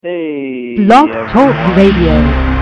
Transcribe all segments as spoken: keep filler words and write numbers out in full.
Hey Blog Talk everyone. Radio.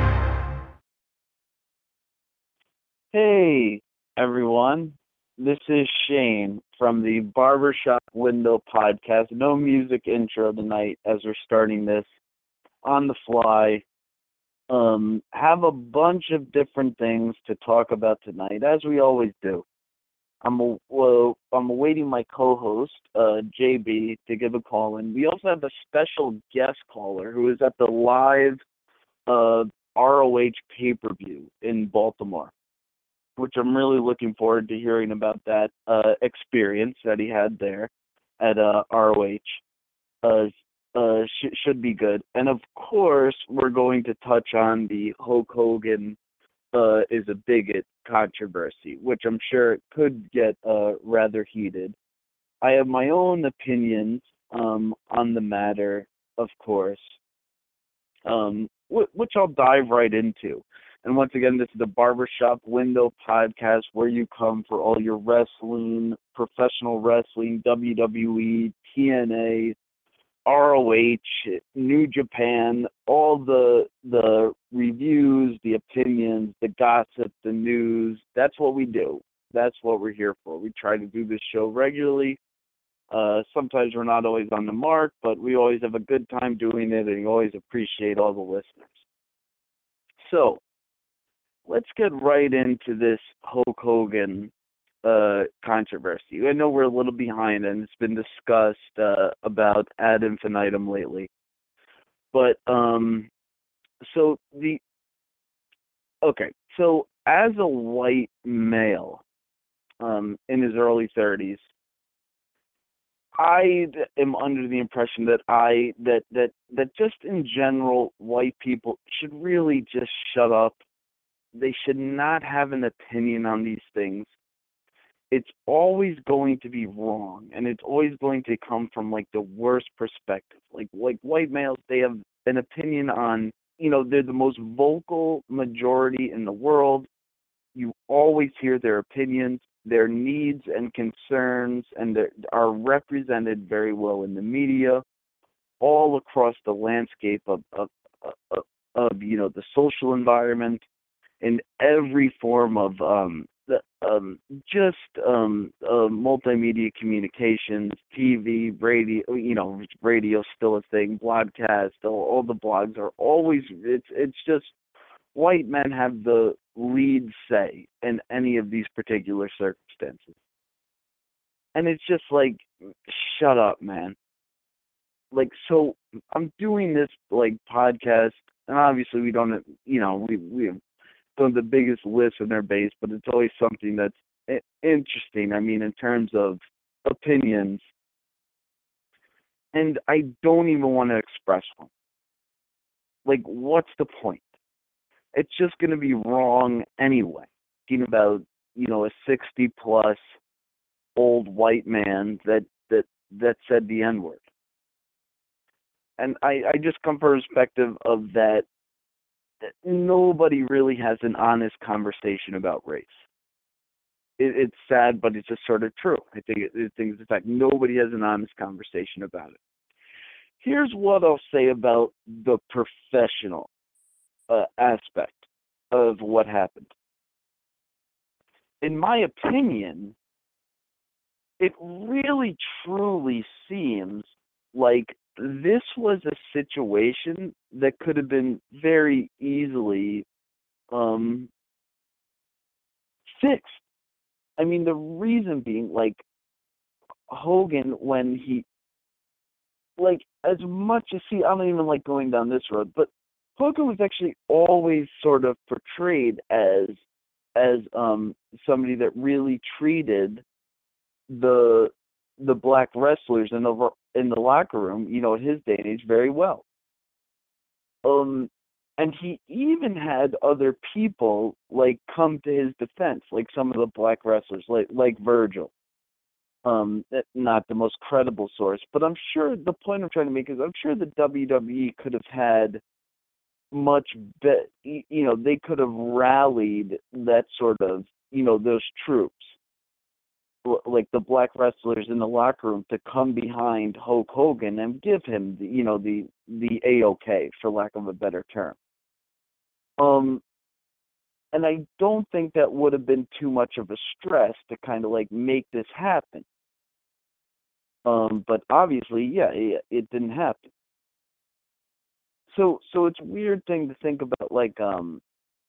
Hey everyone. This is Shane from the Barbershop Window podcast. No music intro tonight as we're starting this on the fly. Um have a bunch of different things to talk about tonight as we always do. I'm a, well, I'm awaiting my co-host uh J B to give a call in. We also have a special guest caller who is at the live uh R O H pay-per-view in Baltimore, which I'm really looking forward to hearing about that uh, experience that he had there at uh, R O H. Uh, uh, sh- should be good. And of course, we're going to touch on the Hulk Hogan uh, is a bigot controversy, which I'm sure could get uh, rather heated. I have my own opinions um, on the matter, of course, um, wh- which I'll dive right into. And once again, this is the Barbershop Window podcast where you come for all your wrestling, professional wrestling, W W E, T N A, R O H, New Japan, all the the reviews, the opinions, the gossip, the news. That's what we do. That's what we're here for. We try to do this show regularly. Uh, sometimes we're not always on the mark, but we always have a good time doing it, and you always appreciate all the listeners. So let's get right into this Hulk Hogan uh, controversy. I know we're a little behind, and it's been discussed uh, about ad infinitum lately. But um, so the okay, so as a white male um, in his early thirties, I am under the impression that I that that that just in general, white people should really just shut up. They should not have an opinion on these things. It's always going to be wrong, and it's always going to come from like the worst perspective. Like like white males, they have an opinion on, you know, they're the most vocal majority in the world. You always hear their opinions, their needs and concerns, and they are represented very well in the media, all across the landscape of of, of, of you know, the social environment, in every form of um, the, um, just um, uh, multimedia communications, T V, radio. You know, radio still a thing. Broadcast, all, all the blogs are always. It's it's just white men have the lead say in any of these particular circumstances, and it's just like, shut up, man. Like, so I'm doing this like podcast, and obviously we don't, you know, we we one of the biggest listener base, but it's always something that's interesting. I mean, in terms of opinions, and I don't even want to express one. Like, what's the point? It's just going to be wrong anyway. Talking about, you know, a sixty plus old white man that that that said the N word, and I I just come from a perspective of that, that nobody really has an honest conversation about race. It, it's sad, but it's just sort of true. I think it, I think it's the fact nobody has an honest conversation about it. Here's what I'll say about the professional uh, aspect of what happened. In my opinion, it really truly seems like this was a situation that could have been very easily um, fixed. I mean, the reason being, like, Hogan, when he like, as much as, see, I don't even like going down this road, but Hogan was actually always sort of portrayed as as um somebody that really treated the the black wrestlers in over in the locker room, you know, at his day and age, very well. Um and he even had other people like come to his defense, like some of the black wrestlers, like like Virgil. Um, eh, not the most credible source, but I'm sure the point I'm trying to make is I'm sure the W W E could have had much be you know, they could have rallied that sort of, you know, those troops. like the black wrestlers in the locker room to come behind Hulk Hogan and give him, the, you know, the the A-OK, for lack of a better term. Um, and I don't think that would have been too much of a stress to kind of like make this happen. Um, but obviously, yeah, it, it didn't happen. So, so it's a weird thing to think about, like, um,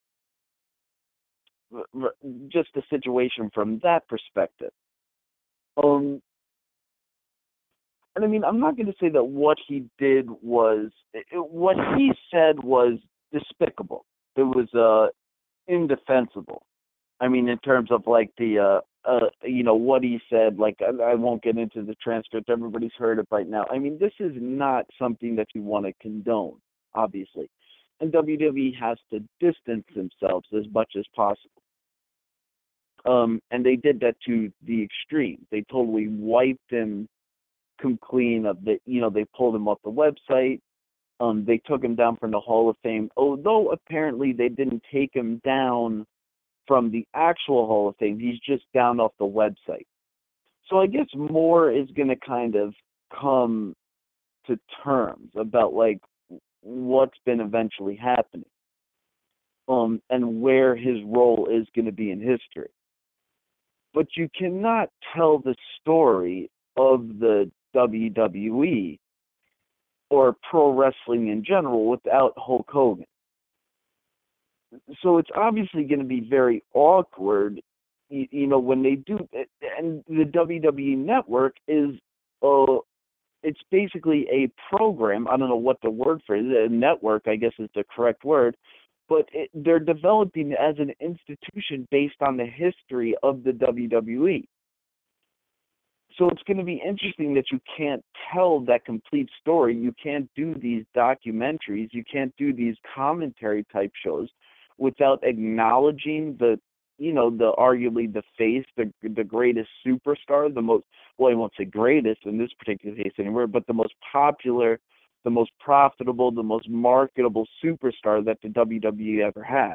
just the situation from that perspective. Um, and I mean, I'm not going to say that what he did was, what he said was despicable. It was uh, indefensible. I mean, in terms of like the, uh, uh, you know, what he said, like, I, I won't get into the transcript. Everybody's heard it right now. I mean, this is not something that you want to condone, obviously. And W W E has to distance themselves as much as possible. Um, and they did that to the extreme. They totally wiped him clean of the, you know, they pulled him off the website. Um, they took him down from the Hall of Fame, although apparently they didn't take him down from the actual Hall of Fame. He's just down off the website. So I guess more is going to kind of come to terms about like what's been eventually happening, um, and where his role is going to be in history. But you cannot tell the story of the W W E or pro wrestling in general without Hulk Hogan. So it's obviously going to be very awkward, you, you know, when they do. And the W W E Network is, uh, it's basically a program. I don't know what the word for it is. A network, I guess, is the correct word. But it, they're developing as an institution based on the history of the W W E. So it's going to be interesting that you can't tell that complete story. You can't do these documentaries. You can't do these commentary type shows without acknowledging the, you know, the arguably the face, the the greatest superstar, the most, well, I won't say greatest in this particular case anywhere, but the most popular, the most profitable, the most marketable superstar that the W W E ever had.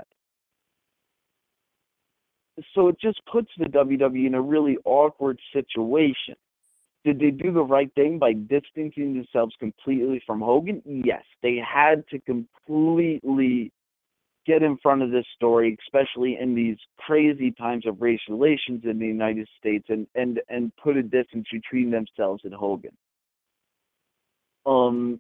So it just puts the W W E in a really awkward situation. Did they do the right thing by distancing themselves completely from Hogan? Yes. They had to completely get in front of this story, especially in these crazy times of race relations in the United States, and, and, and put a distance between themselves and Hogan. Um.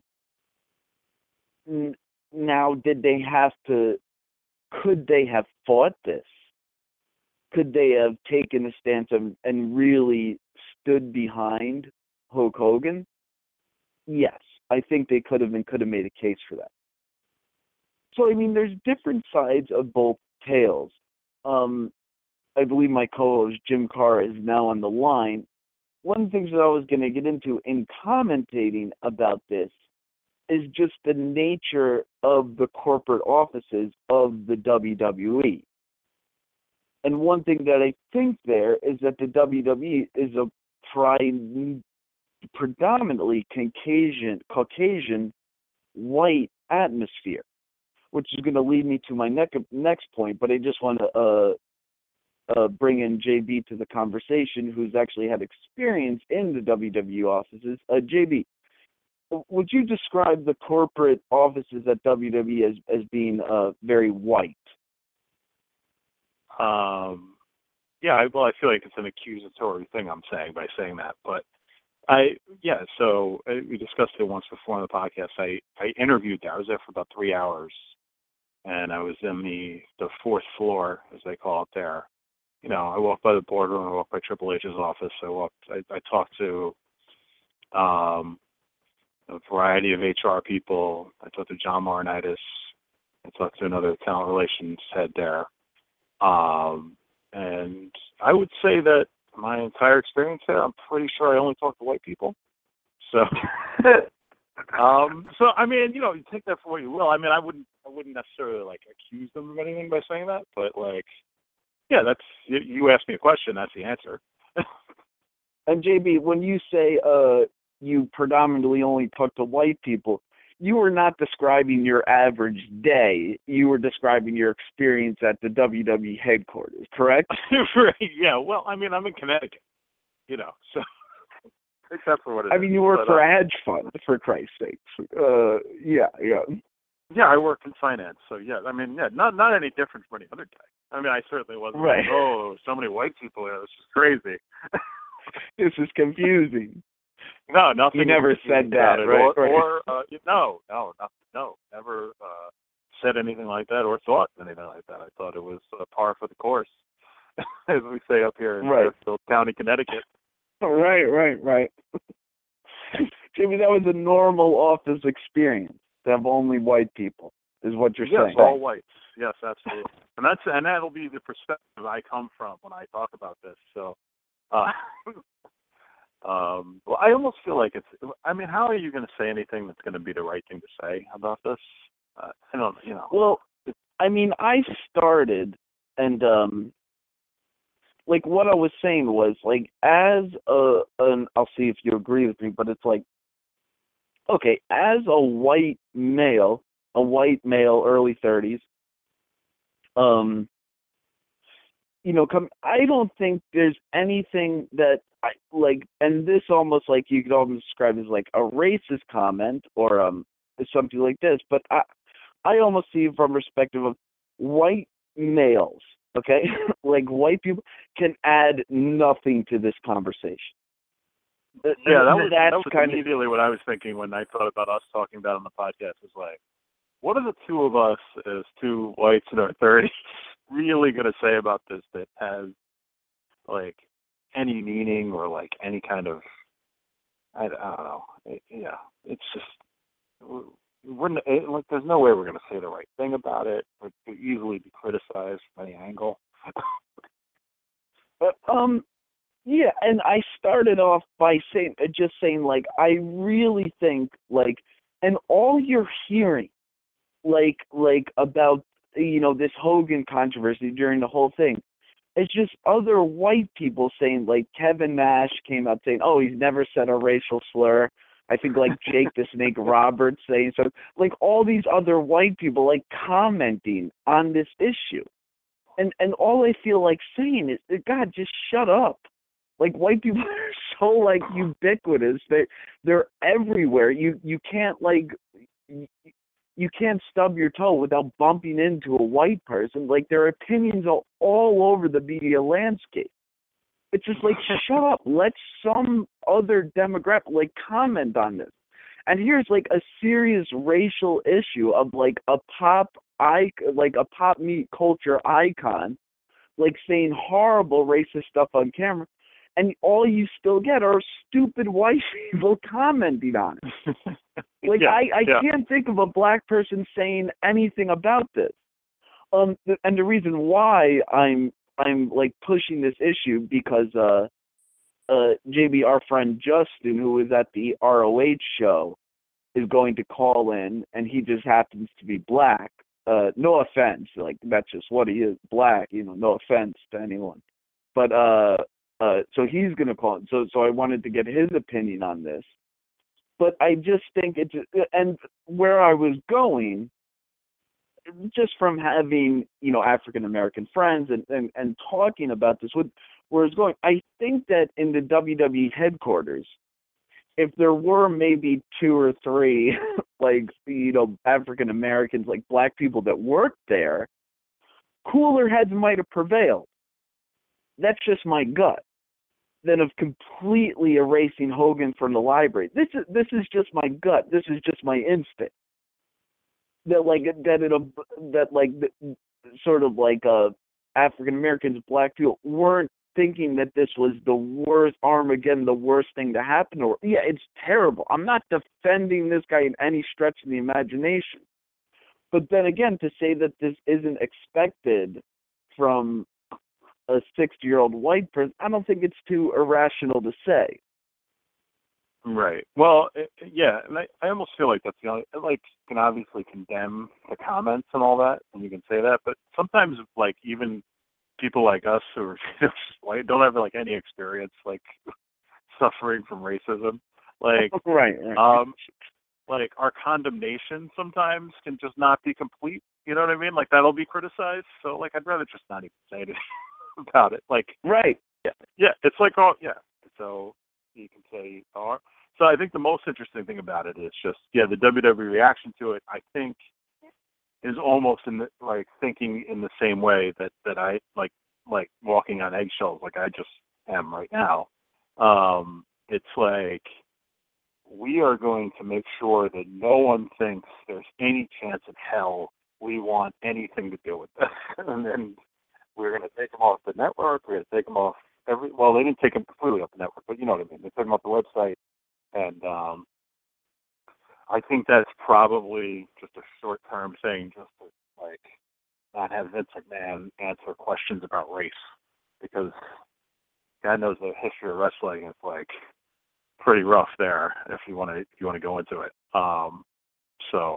Now, did they have to, could they have fought this? Could they have taken a stance and, and really stood behind Hulk Hogan? Yes, I think they could have and could have made a case for that. So, I mean, there's different sides of both tales. Um, I believe my co-host Jim Carr is now on the line. One of the things that I was going to get into in commentating about this is just the nature of the corporate offices of the W W E. And one thing that I think there is that the W W E is a prime, predominantly Caucasian, Caucasian white atmosphere, which is going to lead me to my next next point. But I just want to uh, uh, bring in J B to the conversation, who's actually had experience in the W W E offices. Uh, J B, would you describe the corporate offices at W W E as, as being uh, very white? Um, yeah, I, well, I feel like it's an accusatory thing I'm saying by saying that, but I, yeah, so uh, we discussed it once before on the podcast. I, I interviewed there. I was there for about three hours, and I was in the, the fourth floor, as they call it there. You know, I walked by the boardroom, I walked by Triple H's office, I walked, I, I talked to um, a variety of H R people. I talked to John Laurinaitis. I talked to another talent relations head there. Um, and I would say that my entire experience there, I'm pretty sure I only talked to white people. So, um, so I mean, you know, you take that for what you will. I mean, I wouldn't, I wouldn't necessarily like accuse them of anything by saying that, but like, yeah, that's, you, you asked me a question, that's the answer. And J B, when you say uh, you predominantly only talk to white people, you were not describing your average day. You were describing your experience at the W W E headquarters, correct? Right, yeah. Well, I mean, I'm in Connecticut. you know, so except for what it I is. mean, you work but, for uh, a hedge fund, for Christ's sakes. Uh, yeah, yeah. Yeah, I work in finance, so yeah, I mean, yeah, not not any different from any other guy. I mean, I certainly wasn't Right. like, oh, so many white people here, this is crazy. This is confusing. No, nothing. You never said that, it. right? Or, right. or uh, no, no, no, no, never uh, said anything like that or thought anything like that. I thought it was uh, par for the course, as we say up here in Right. Fairfield County, Connecticut. Right, right, right. Jimmy, that was a normal office experience to have only white people, is what you're yes, saying. all whites. Yes, absolutely. And that's and that'll be the perspective I come from when I talk about this. So, uh, um, well, I almost feel like it's. I mean, how are you going to say anything that's going to be the right thing to say about this? Uh, I don't. You know. Well, I mean, I started, and um, like what I was saying was like, as a, an, I'll see if you agree with me, but it's like, okay, as a white male, a white male, early thirties, um, you know, come. I don't think there's anything that I like, and this almost like you could almost describe as like a racist comment or um something like this. But I, I almost see it from perspective of white males. Okay, like white people can add nothing to this conversation. Yeah, that was That's that was kind immediately of what I was thinking when I thought about us talking about it on the podcast. Is like, what are the two of us as two whites in our thirties really going to say about this that has like any meaning or like any kind of I, I don't know. It, yeah, it's just we're, we're it, like there's no way we're going to say the right thing about it. It could easily be criticized from any angle. but um yeah, and I started off by saying just saying like I really think like and all you're hearing like like about you know this Hogan controversy during the whole thing. It's just other white people saying, like Kevin Nash came out saying, "Oh, he's never said a racial slur." I think like Jake the Snake Roberts saying so. Like all these other white people like commenting on this issue, and and all I feel like saying is, God, just shut up. Like white people are so like ubiquitous. They they're everywhere. You you can't like. You can't stub your toe without bumping into a white person. Like their opinions are all over the media landscape. It's just like, shut up. Let some other demographic like comment on this. And here's like a serious racial issue of like a pop icon, like a pop meat culture icon, like saying horrible racist stuff on camera, and all you still get are stupid white people commenting on it. Like yeah, I, I yeah. can't think of a black person saying anything about this. Um, th- and the reason why I'm I'm like pushing this issue because uh, uh, J B, our friend Justin, who was at the R O H show, is going to call in, and he just happens to be black. Uh, no offense, like that's just what he is, black. You know, no offense to anyone. But uh, uh, so he's going to call in. So so I wanted to get his opinion on this. But I just think it's, and where I was going, just from having, you know, African-American friends and, and, and talking about this, with, where I was going, I think that in the W W E headquarters, if there were maybe two or three, like, you know, African-Americans, like black people that worked there, cooler heads might have prevailed. That's just my gut. Than of completely erasing Hogan from the library. This is this is just my gut. This is just my instinct. That like that it that like that, sort of like uh, African Americans, black people weren't thinking that this was the worst Armageddon, the worst thing to happen. Or yeah, it's terrible. I'm not defending this guy in any stretch of the imagination. But then again, to say that this isn't expected from a sixty-year-old white person, I don't think it's too irrational to say. Right. Well, it, yeah, and I, I almost feel like that's the only, like, you can obviously condemn the comments and all that, and you can say that, but sometimes, like, even people like us who are you know, white don't have, like, any experience, like, suffering from racism, like, right, right. um, like, our condemnation sometimes can just not be complete, you know what I mean? Like, that'll be criticized, so, like, I'd rather just not even say anything about it, like, right. yeah, yeah, it's like all, yeah, it's so you can say, or so I think the most interesting thing about it is just, yeah, the W W E reaction to it, I think, is almost in the, like thinking in the same way that, that I like, like walking on eggshells, like I just am right now. Um, it's like, we are going to make sure that no one thinks there's any chance in hell we want anything to do with this. And then we're going to take them off the network. We're going to take them off every, well, they didn't take them completely off the network, but you know what I mean. They took them off the website. And um, I think that's probably just a short-term thing, just to, like, not have Vince McMahon answer questions about race. Because God knows the history of wrestling is, like, pretty rough there if you want to if you want to go into it. Um, so,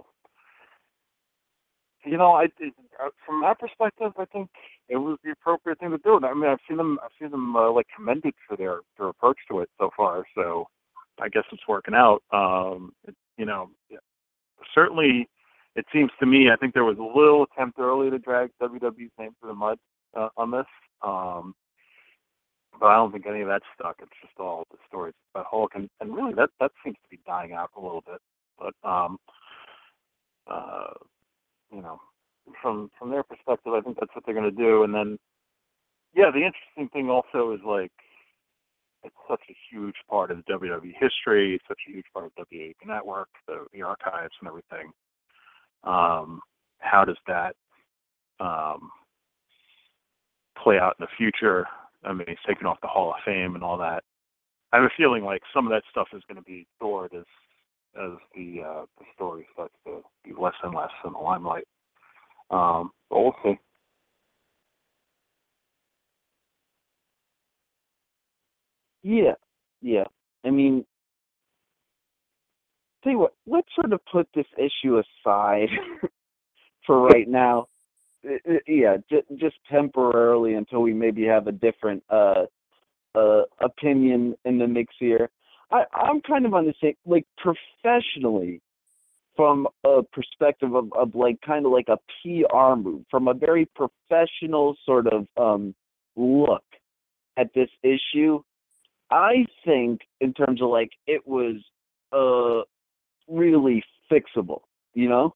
you know, I it, from that perspective, I think it was the appropriate thing to do. I mean, I've seen them, I've seen them uh, like commended for their their approach to it so far. So, I guess it's working out. Um, it, you know, certainly, it seems to me. I think there was a little attempt early to drag W W E's name through the mud uh, on this. Um, But I don't think any of that stuck. It's just all the stories about Hulk, and, and really that that seems to be dying out a little bit. But um, uh, you know, from from their perspective, I think that's what they're going to do. And then, yeah, the interesting thing also is like it's such a huge part of the W W E history. It's such a huge part of W W E Network, the, the archives, and everything. Um, how does that um, play out in the future? I mean, he's taken off the Hall of Fame and all that. I have a feeling like some of that stuff is going to be stored as as the uh, the story starts to be less and less in the limelight. Um, but we'll see. Yeah, yeah. I mean, tell you what, let's sort of put this issue aside for right now. Uh, uh, Yeah, j- just temporarily until we maybe have a different uh, uh, opinion in the mix here. I, I'm kind of on the same, like professionally, from a perspective of, of like kind of like a P R move, from a very professional sort of um, look at this issue. I think in terms of like it was uh, really fixable, you know?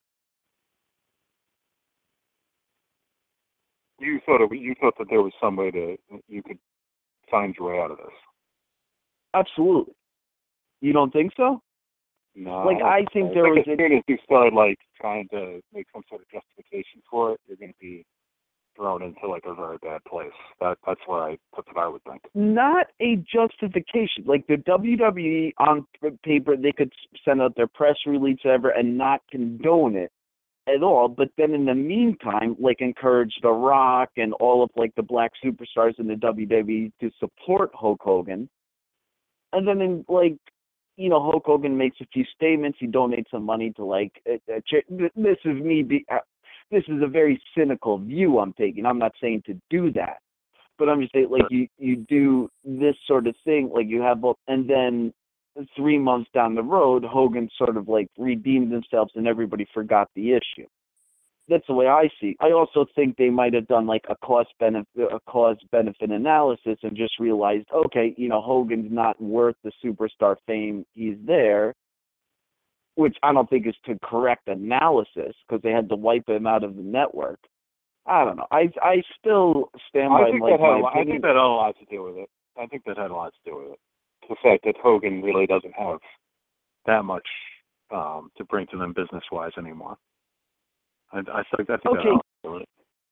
You thought it, you thought that there was some way to you could find your way out of this. Absolutely. You don't think so? No, Like I, I think I there think was as a soon as you start like trying to make some sort of justification for it, you're going to be thrown into like a very bad place. That that's what I that's what I would think. not a justification. Like the W W E on paper, they could send out their press release ever and not condone it at all. But then in the meantime, like encourage The Rock and all of like the black superstars in the W W E to support Hulk Hogan. And then in like, you know, Hulk Hogan makes a few statements. He donates some money to like, a, a, this is me. Be, uh, this is a very cynical view I'm taking. I'm not saying to do that. But I'm just saying, like, you, you do this sort of thing, like you have both, and then three months down the road, Hogan sort of like redeemed themselves and everybody forgot the issue. That's the way I see. I also think they might have done like a cost benefit, a cause benefit analysis, and just realized, okay, you know, Hogan's not worth the superstar fame he's there, which I don't think is the correct analysis because they had to wipe him out of the network. I don't know. I I still stand I by think like that had my a lot, I opinion. think that had a lot to do with it. I think that had a lot to do with it. The fact that Hogan really doesn't have that much um, to bring to them business wise anymore. I, I think I think that had a Okay, lot to do with it.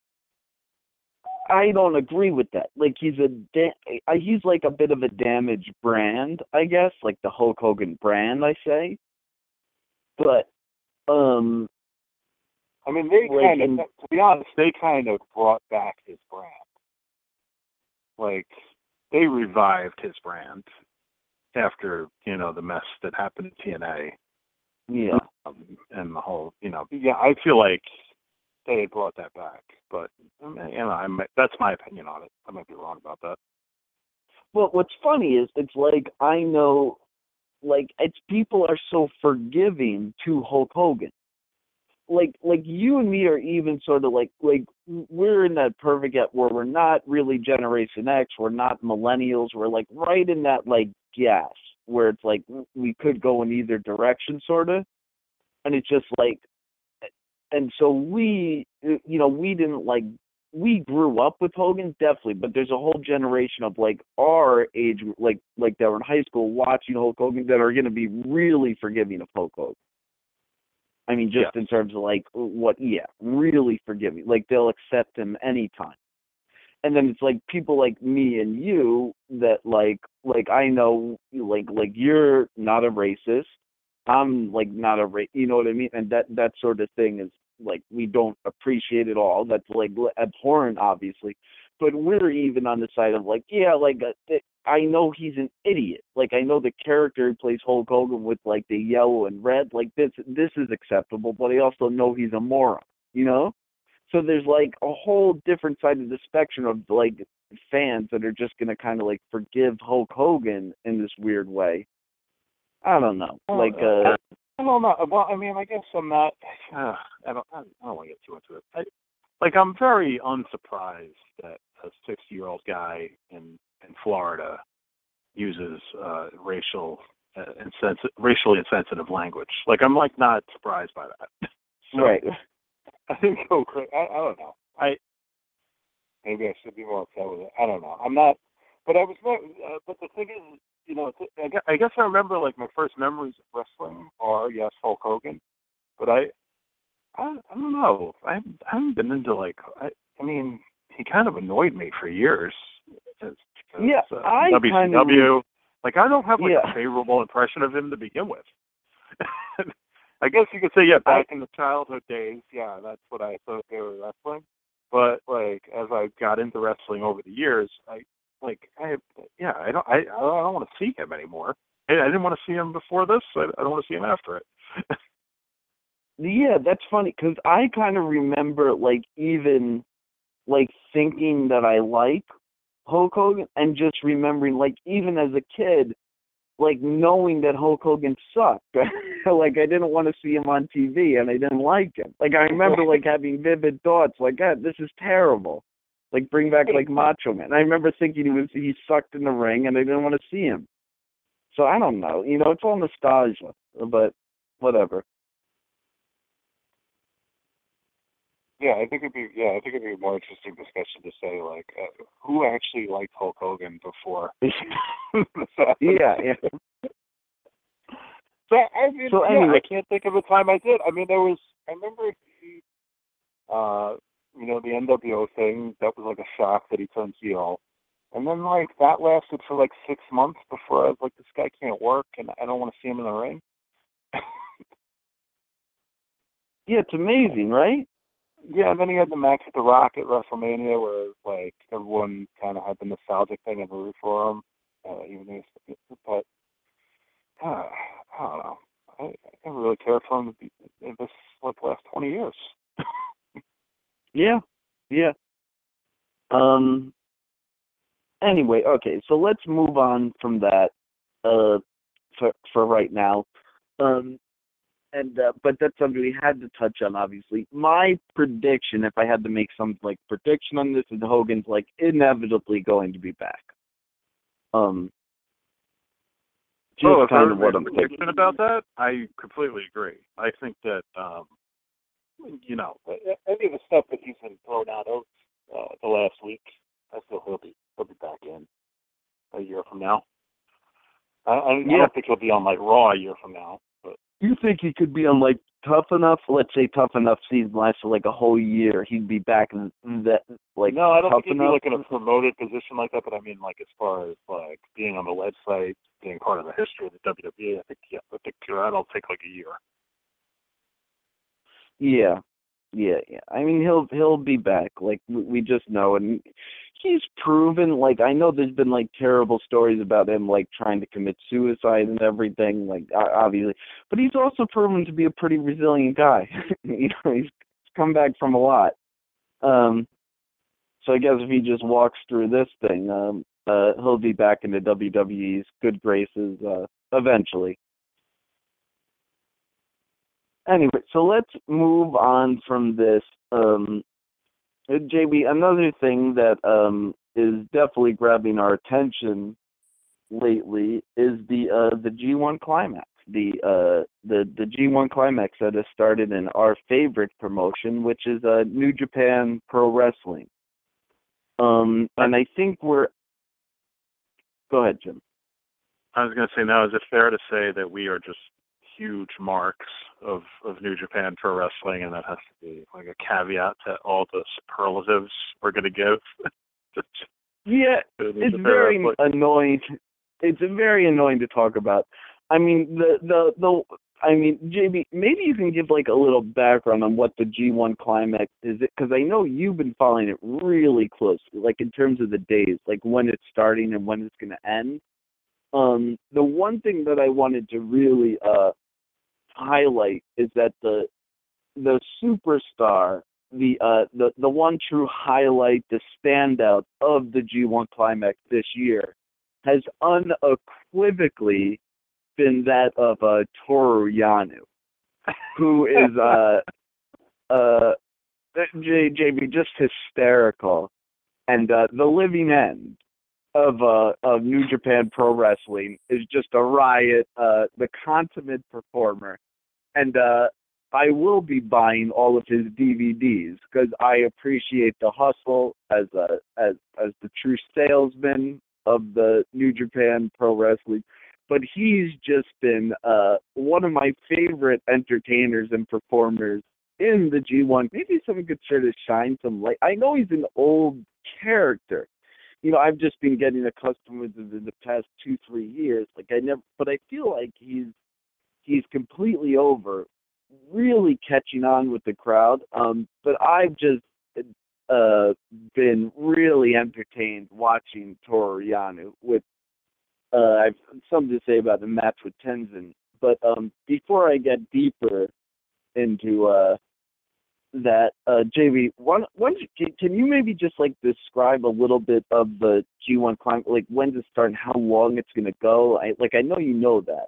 I don't agree with that. Like he's a da- I- he's like a bit of a damaged brand, I guess, like the Hulk Hogan brand, I say. But um, I mean, they like kind of, in to be honest, they kind of brought back his brand. Like they revived his brand after you know the mess that happened in T N A yeah. um, and the whole, you know, yeah. I feel like they had brought that back, but you know, I might, that's my opinion on it. I might be wrong about that. Well, what's funny is it's like I know, like it's people are so forgiving to Hulk Hogan. like like you and me are even sort of like like we're in that perfect gap where we're not really Generation X, we're not millennials, we're like right in that like gas where it's like we could go in either direction sort of, and it's just like, and so we you know we didn't like we grew up with Hogan definitely, but there's a whole generation of like our age like like that were in high school watching Hulk Hogan that are going to be really forgiving of Hulk Hogan. I mean, just Yeah. in terms of like what, yeah, really forgiving. Like they'll accept him anytime. And then it's like people like me and you that like like I know like like you're not a racist. I'm like not a ra- you know what I mean? And that that sort of thing is like we don't appreciate it all. That's like abhorrent, obviously. But we're even on the side of like, yeah, like uh, I know he's an idiot. Like I know the character who plays Hulk Hogan with like the yellow and red, like this this is acceptable, but I also know he's a moron, you know? So there's like a whole different side of the spectrum of like fans that are just gonna kinda like forgive Hulk Hogan in this weird way. I don't know. Well, Like uh, uh I don't know. Well, I mean, I guess I'm not. Uh, I don't. I don't want to get too into it. I, like, I'm very unsurprised that a sixty-year-old guy in in Florida uses uh, racial uh, insensi- racially insensitive language. Like, I'm like not surprised by that. So right. I think go crazy. I, I don't know. I maybe I should be more upset with it. I don't know. I'm not. But I was not. Uh, but the thing is, you know, th- I gue- I guess I remember like my first memories of wrestling are yes, Hulk Hogan. But I, I, I don't know. I, haven't- I haven't been into like. I, I mean, he kind of annoyed me for years. Because, Yeah, uh, I kind of W C W. Like I don't have like yeah. a favorable impression of him to begin with. I guess you could say, yeah, I back in the childhood days, yeah, that's what I thought they were wrestling. But like as I got into wrestling over the years, I like I yeah, I don't I I don't want to see him anymore. I, I didn't want to see him before this. I, I don't want to see him after it. yeah, that's funny because I kind of remember like even like thinking that I like Hulk Hogan and just remembering like even as a kid like knowing that Hulk Hogan sucked. Like I didn't want to see him on T V and I didn't like him. Like I remember like having vivid thoughts like, God, this is terrible. Like bring back like Macho Man. I remember thinking he was he sucked in the ring and I didn't want to see him. So I don't know. You know, it's all nostalgia, but whatever. Yeah, I think it'd be yeah, I think it'd be a more interesting discussion to say like uh, who actually liked Hulk Hogan before. yeah, yeah. So I mean, So yeah, anyway, I can't think of a time I did. I mean, there was I remember he, uh, you know, the N W O thing. That was like a shock that he turned heel, and then like that lasted for like six months before I was like, this guy can't work, and I don't want to see him in the ring. yeah, it's amazing, right? Yeah, and then he had the match with The Rock at WrestleMania, where like everyone kind of had the nostalgic thing and root for him, uh, even though he's, but uh, I don't know. I, I never really cared for him in this like last twenty years. Yeah, yeah. Um. Anyway, okay, so let's move on from that. Uh, for for right now. Um. And uh, but that's something we had to touch on. Obviously, my prediction, if I had to make some like prediction on this, is Hogan's like inevitably going to be back. Um. Just Oh, if kind of everybody's what I'm thinking. prediction about that, I completely agree. I think that um, you know, any of the stuff that he's been thrown out of uh, the last week, I feel he'll be he'll be back in a year from now. I, I, I Yeah. don't think he'll be on like Raw a year from now, but You think he could be on like Tough Enough? Let's say Tough Enough season lasts for like a whole year. He'd be back in that like no, I don't Tough think he'd be Enough. like in a promoted position like that. But I mean, like as far as like being on the website, being part of the history of the W W E, I think yeah, I think that'll take like a year. Yeah, yeah, yeah. I mean, he'll he'll be back. Like we, we just know, and he's proven. Like I know there's been like terrible stories about him like trying to commit suicide and everything. Like o- obviously, but he's also proven to be a pretty resilient guy. You know, he's come back from a lot. Um, so I guess if he just walks through this thing, um, uh, he'll be back in the W W E's good graces uh, eventually. Anyway, so let's move on from this. Um, uh, J B, another thing that um, is definitely grabbing our attention lately is the uh, the G one Climax. The uh, the the G one Climax that has started in our favorite promotion, which is uh, New Japan Pro Wrestling. Um, and I think we're. Go ahead, Jim. I was going to say now, is it fair to say that we are just huge marks of, of New Japan Pro Wrestling, and that has to be like a caveat to all the superlatives we're going to give? Yeah, it's very annoying. It's very annoying to talk about. I mean, the the the. I mean, J B, maybe you can give like a little background on what the G one Climax is, because I know you've been following it really closely, like in terms of the days, like when it's starting and when it's going to end. Um, the one thing that I wanted to really uh, highlight is that the the superstar, the uh, the the one true highlight, the standout of the G one Climax this year, has unequivocally been that of uh, Toru Yano, who is uh uh J JB just hysterical, and uh, the living end of uh of New Japan Pro Wrestling is just a riot. Uh, the consummate performer, and uh, I will be buying all of his D V Ds because I appreciate the hustle as a as as the true salesman of the New Japan Pro Wrestling. But he's just been uh, one of my favorite entertainers and performers in the G one. Maybe someone could sort of shine some light. I know he's an old character. You know, I've just been getting accustomed with it in the past two, three years. Like I never, but I feel like he's he's completely over, really catching on with the crowd. Um, but I've just uh, been really entertained watching Toru Yano. With uh, I've something to say about the match with Tenzin. But um, before I get deeper into uh, that, uh, J B, one, when, can you maybe just like describe a little bit of the G one climb, like when to start and how long it's going to go? I like I know you know that.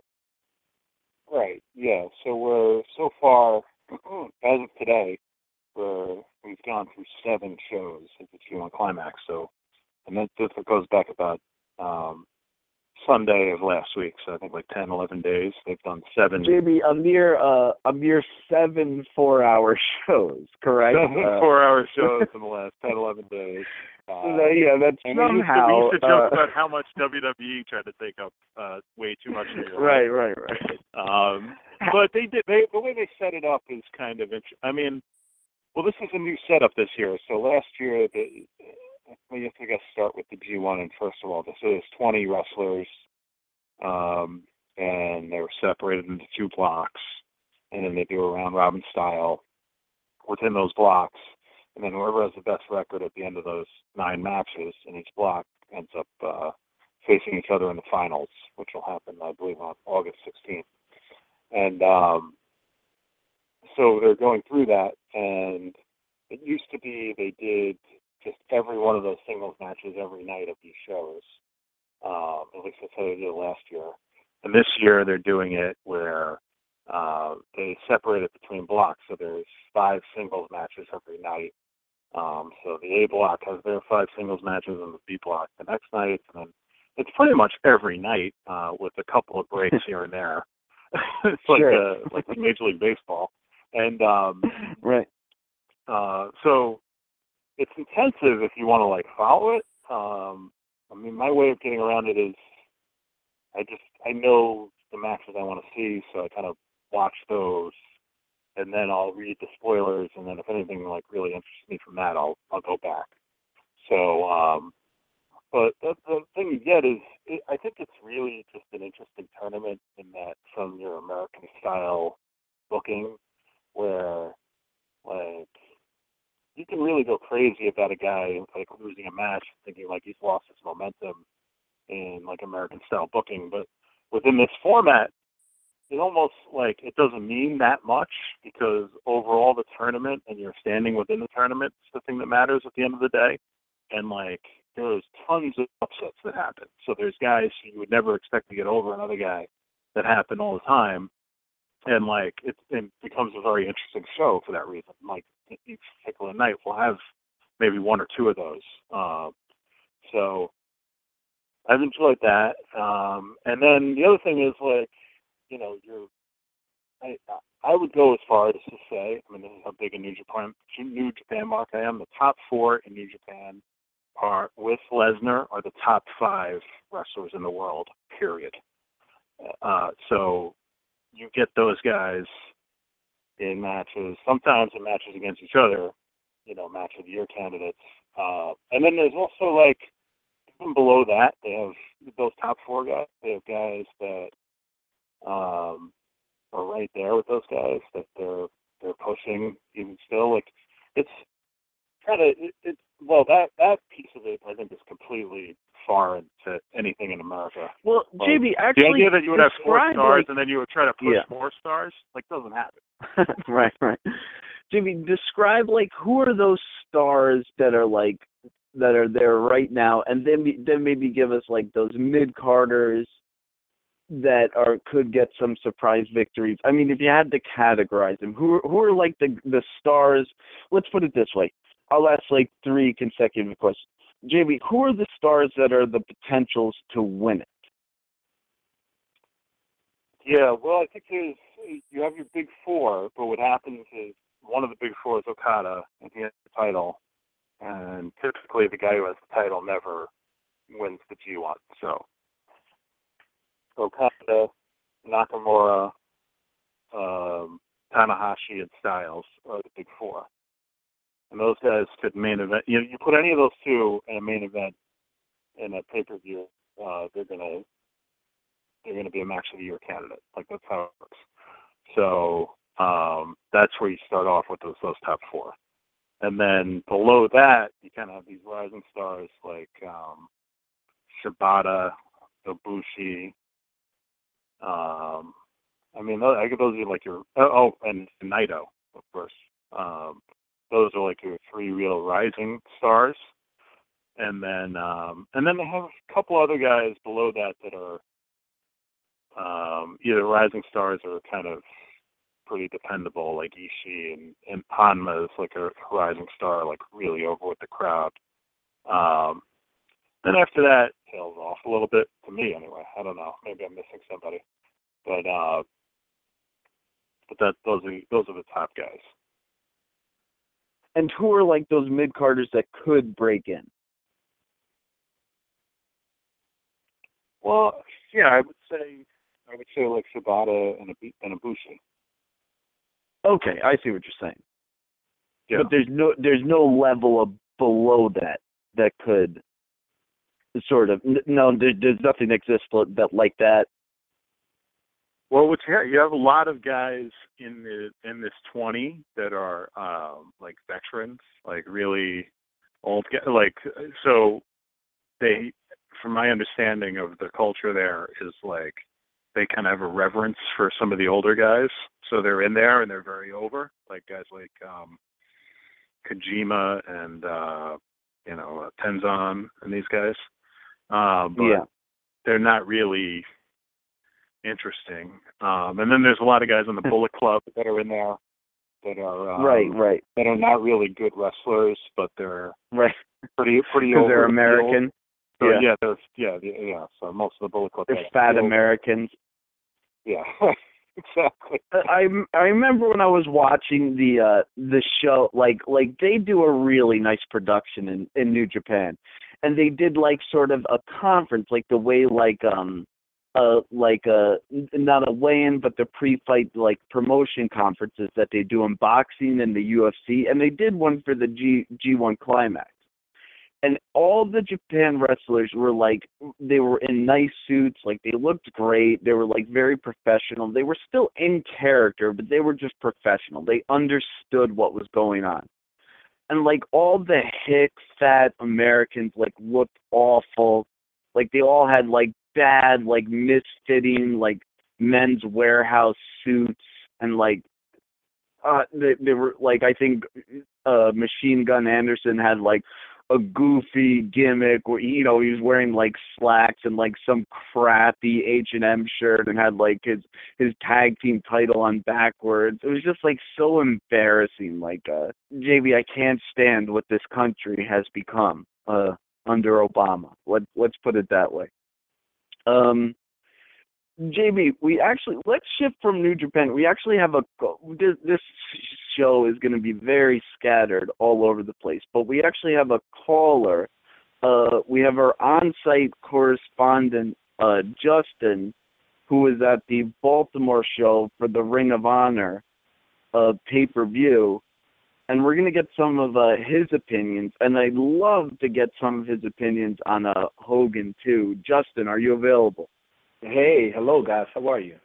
Right. Yeah. So we're so far as of today, we're, we've gone through seven shows at the G one Climax. So, and that this goes back about um, Sunday of last week. So I think like ten, eleven days. They've done seven. J B, a mere uh, a mere seven four-hour shows, correct? Seven uh, four-hour shows in the last ten, eleven days. Uh, so, yeah, that's and somehow. We used to, we used to joke uh, about how much W W E tried to take up uh, way too much of your Right, life. right, right. Um, but they did. They, the way they set it up is kind of interesting. I mean, well, this is a new setup this year. So last year, the, we have to guess start with the G one. And first of all, this is twenty wrestlers, um, and they were separated into two blocks, and then they do a round robin style within those blocks. And then whoever has the best record at the end of those nine matches in each block ends up uh, facing each other in the finals, which will happen, I believe, on August sixteenth. And um, so they're going through that, and it used to be they did just every one of those singles matches every night of these shows. Um, at least that's how they did it last year. And this year they're doing it where uh, they separate it between blocks. So there's five singles matches every night. Um, so the A block has their five singles matches, and the B block the next night. And then it's pretty much every night uh, with a couple of breaks here and there. It's like sure. uh, like Major League Baseball, and um, right. Uh, so it's intensive if you want to like follow it. Um, I mean, my way of getting around it is I just I know the matches I want to see, so I kind of watch those, and then I'll read the spoilers, and then if anything like really interests me from that, I'll I'll go back. So, um, but the, the thing you get is it, I think it's really just an interesting tournament in that from your American style booking, where like you can really go crazy about a guy like losing a match, thinking like he's lost his momentum in like American style booking. But within this format, it almost like it doesn't mean that much because overall the tournament and you're standing within the tournament is the thing that matters at the end of the day. And like there's tons of upsets that happen. So there's guys you would never expect to get over another guy that happen all the time. and like it, it becomes a very interesting show for that reason. Like each particular night, we'll have maybe one or two of those. Uh, so I've enjoyed that. Um, and then the other thing is like, you know, you're I I would go as far as to say, I mean, this is how big a New Japan New Japan mark I am. The top four in New Japan are, with Lesnar, are the top five wrestlers in the world. Period. Uh, so you get those guys in matches, sometimes in matches against each other. You know, match of the year candidates. Uh, and then there's also like even below that, they have those top four guys. They have guys that. Um, are right there with those guys that they're they're pushing even still. Like it's kind of it, it. Well, that that piece of it I think is completely foreign to anything in America. Well, like, J B, actually, the idea that you would have four stars like, and then you would try to push yeah. more stars like doesn't happen. right, right. J B, describe like who are those stars that are like that are there right now, and then then maybe give us like those mid carders that are could get some surprise victories. I mean, if you had to categorize them, who are, who are like the the stars? Let's put it this way. I'll ask like three consecutive questions. J B, who are the stars that are the potentials to win it? Yeah, well, I think there's you have your big four, but what happens is one of the big four is Okada, and he has the title, and typically the guy who has the title never wins the G one. So. Okada, Nakamura, um, Tanahashi, and Styles are the big four. And those guys could main event. You know, you put any of those two in a main event in a pay-per-view, uh, they're gonna they're gonna be a match of the year candidate. Like that's how it works. So um, that's where you start off with those those top four. And then below that, you kind of have these rising stars like um, Shibata, Ibushi. Um, I mean, I guess those are like your oh, and Naito, of course. Um, those are like your three real rising stars, and then um, and then they have a couple other guys below that that are um, either rising stars or kind of pretty dependable, like Ishii and and Hanma is like a rising star, like really over with the crowd. Um, then after that, tails off a little bit to me anyway. I don't know. Maybe I'm missing somebody. But uh, but that those are those are the top guys. And who are like those mid carders that could break in? Well, yeah, I would say I would say like Shibata and and Ibushi. Okay, I see what you're saying. Yeah. But there's no there's no level of below that that could sort of no. There, there's nothing that exists that like that. Well, what you have, you have a lot of guys in the in this twenty that are um, like veterans, like really old, like so. They, from my understanding of the culture there, is like they kind of have a reverence for some of the older guys, so they're in there and they're very over, like guys like um, Kojima and uh, you know uh, Tenzan and these guys. Uh, but yeah. they're not really interesting. Um, and then there's a lot of guys in the Bullet Club that are in there that are um, right, right, that are not really good wrestlers, but they're right, pretty pretty because over they're the American. field. So yeah, yeah, there's yeah, yeah. So most of the Bullet Club they're guys fat are Americans. Yeah, exactly. I I remember when I was watching the uh, the show, like like they do a really nice production in, in New Japan, and they did like sort of a conference, like the way like um uh like a not a weigh-in, but the pre-fight like promotion conferences that they do in boxing and the U F C, and they did one for the G G1 Climax. And all the Japan wrestlers were like, they were in nice suits, like they looked great. They were like very professional. They were still in character, but they were just professional. They understood what was going on. And like all the hick, fat Americans like looked awful. Like they all had like bad, like misfitting, like Men's Warehouse suits. And like, uh, they, they were like, I think uh, Machine Gun Anderson had like a goofy gimmick where, you know, he was wearing like slacks and like some crappy H and M shirt and had like his his tag team title on backwards. It was just like so embarrassing. Like, uh, J B, I can't stand what this country has become uh, under Obama. Let let's put it that way. Um, J B, we actually, let's shift from New Japan. We actually have a, this, this show is going to be very scattered all over the place, but we actually have a caller. Uh, we have our on-site correspondent, uh, Justin, who is at the Baltimore show for the Ring of Honor uh, pay-per-view, and we're going to get some of uh, his opinions, and I'd love to get some of his opinions on uh, Hogan, too. Justin, are you available? Hey, hello guys. How are you?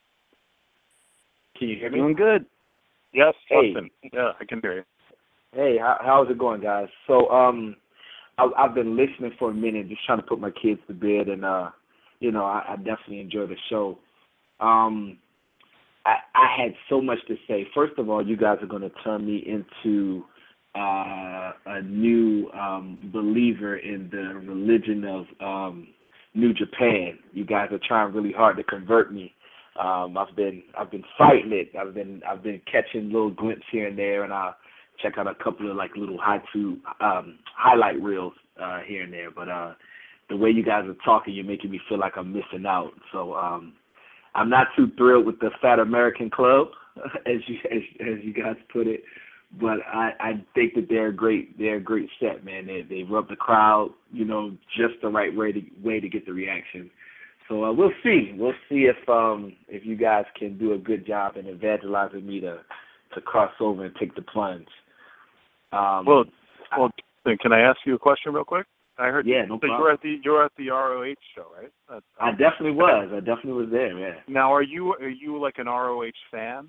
Can you hear me? Doing good. Yes, Hey. Justin. Yeah, I can hear you. Hey, how, how's it going, guys? So, um, I, I've been listening for a minute, just trying to put my kids to bed, and uh, you know, I, I definitely enjoy the show. Um, I, I had so much to say. First of all, you guys are going to turn me into uh, a new um, believer in the religion of um, New Japan. You guys are trying really hard to convert me. Um, I've been I've been fighting it. I've been I've been catching little glimpses here and there, and I'll check out a couple of like little haiku um, highlight reels uh, here and there. But uh, the way you guys are talking, you're making me feel like I'm missing out. So um, I'm not too thrilled with the Fat American Club, as you as, as you guys put it. But I, I think that they're a great they're a great set, man. They they rub the crowd, you know, just the right way to way to get the reaction. So uh, we'll see. We'll see if um if you guys can do a good job in evangelizing me to to cross over and take the plunge. Um, Well, well, can I ask you a question real quick? I heard yeah, you, no so problem. you were at the you were at the R O H show, right? At, I definitely was. I definitely was there, yeah. Now, are you are you like an R O H fan?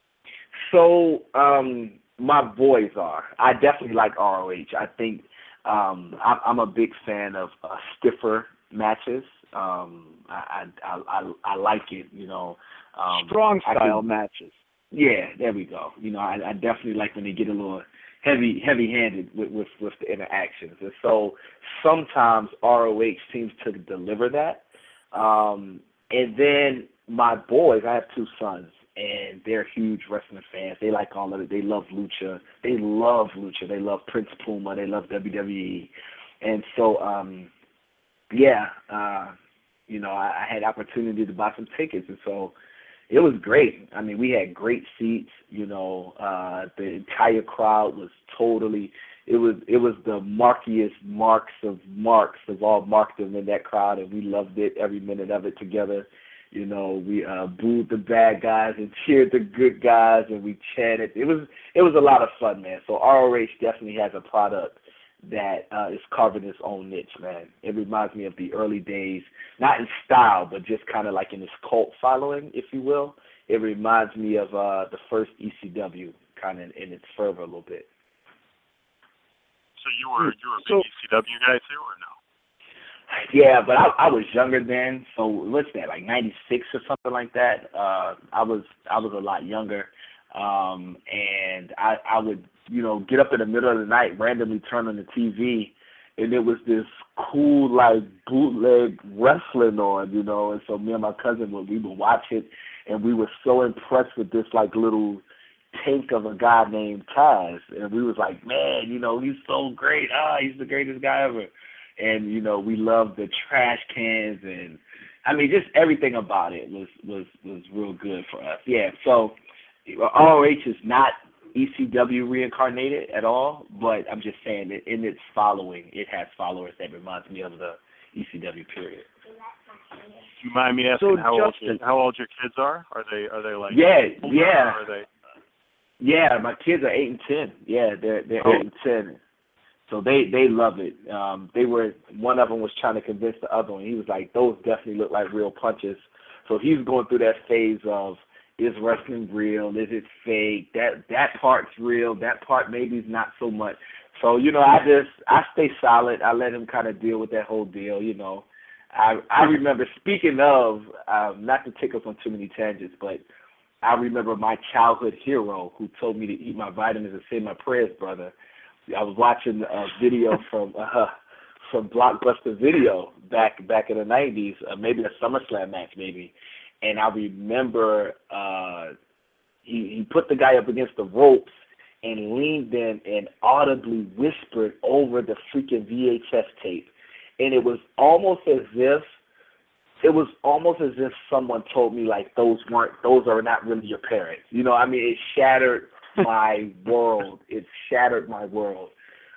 So um, my boys are. I definitely like R O H. I think um, I'm, I'm a big fan of uh, stiffer matches. Um, I, I I I like it, you know. Um, Strong style can, matches. Yeah, there we go. You know, I, I definitely like when they get a little heavy heavy handed with, with with the interactions, and so sometimes R O H seems to deliver that. Um, and then my boys, I have two sons, and they're huge wrestling fans. They like all of it. They love lucha. They love lucha. They love Prince Puma. They love W W E, and so um, yeah, uh, you know, I, I had opportunity to buy some tickets, and so it was great. I mean, we had great seats. You know, uh, the entire crowd was totally. It was it was the markiest marks of marks of all markdom in that crowd, and we loved it every minute of it together. You know, we uh, booed the bad guys and cheered the good guys, and we chatted. It was it was a lot of fun, man. So R O H definitely has a product that uh, is carving its own niche, man. It reminds me of the early days, not in style, but just kind of like in its cult following, if you will. It reminds me of uh, the first E C W, kind of in its fervor a little bit. So you were you were a big So- E C W guy too, or no? Yeah, but I, I was younger then, so what's that, like ninety-six or something like that? Uh, I was I was a lot younger, um, and I, I would, you know, get up in the middle of the night, randomly turn on the T V, and it was this cool, like, bootleg wrestling on, you know, and so me and my cousin, would we would watch it, and we were so impressed with this, like, little tank of a guy named Taz, and we was like, man, you know, he's so great, ah, he's the greatest guy ever. And, you know, we loved the trash cans, and I mean, just everything about it was was was real good for us. Yeah, so R O H is not E C W reincarnated at all, but I'm just saying that in its following, it has followers that reminds me of the E C W period. Do you mind me asking So, how old Justin- how old your kids are? Are they are they like Yeah, older, yeah. Or are they? Yeah, my kids are eight and ten. Yeah, they're they're Oh. eight and ten. So they they love it. Um, they were one of them was trying to convince the other one. He was like, those definitely look like real punches. So he's going through that phase of, is wrestling real? Is it fake? That that part's real. That part maybe is not so much. So you know, I just I stay solid. I let him kind of deal with that whole deal. You know, I I remember, speaking of, um, not to take us on too many tangents, but I remember my childhood hero who told me to eat my vitamins and say my prayers, brother. I was watching a video from uh, from Blockbuster Video back back in the nineties, uh, maybe a SummerSlam match, maybe, and I remember uh, he he put the guy up against the ropes and leaned in and audibly whispered over the freaking V H S tape, and it was almost as if it was almost as if someone told me like those weren't those are not really your parents. You know, I mean, it shattered my world. It shattered my world.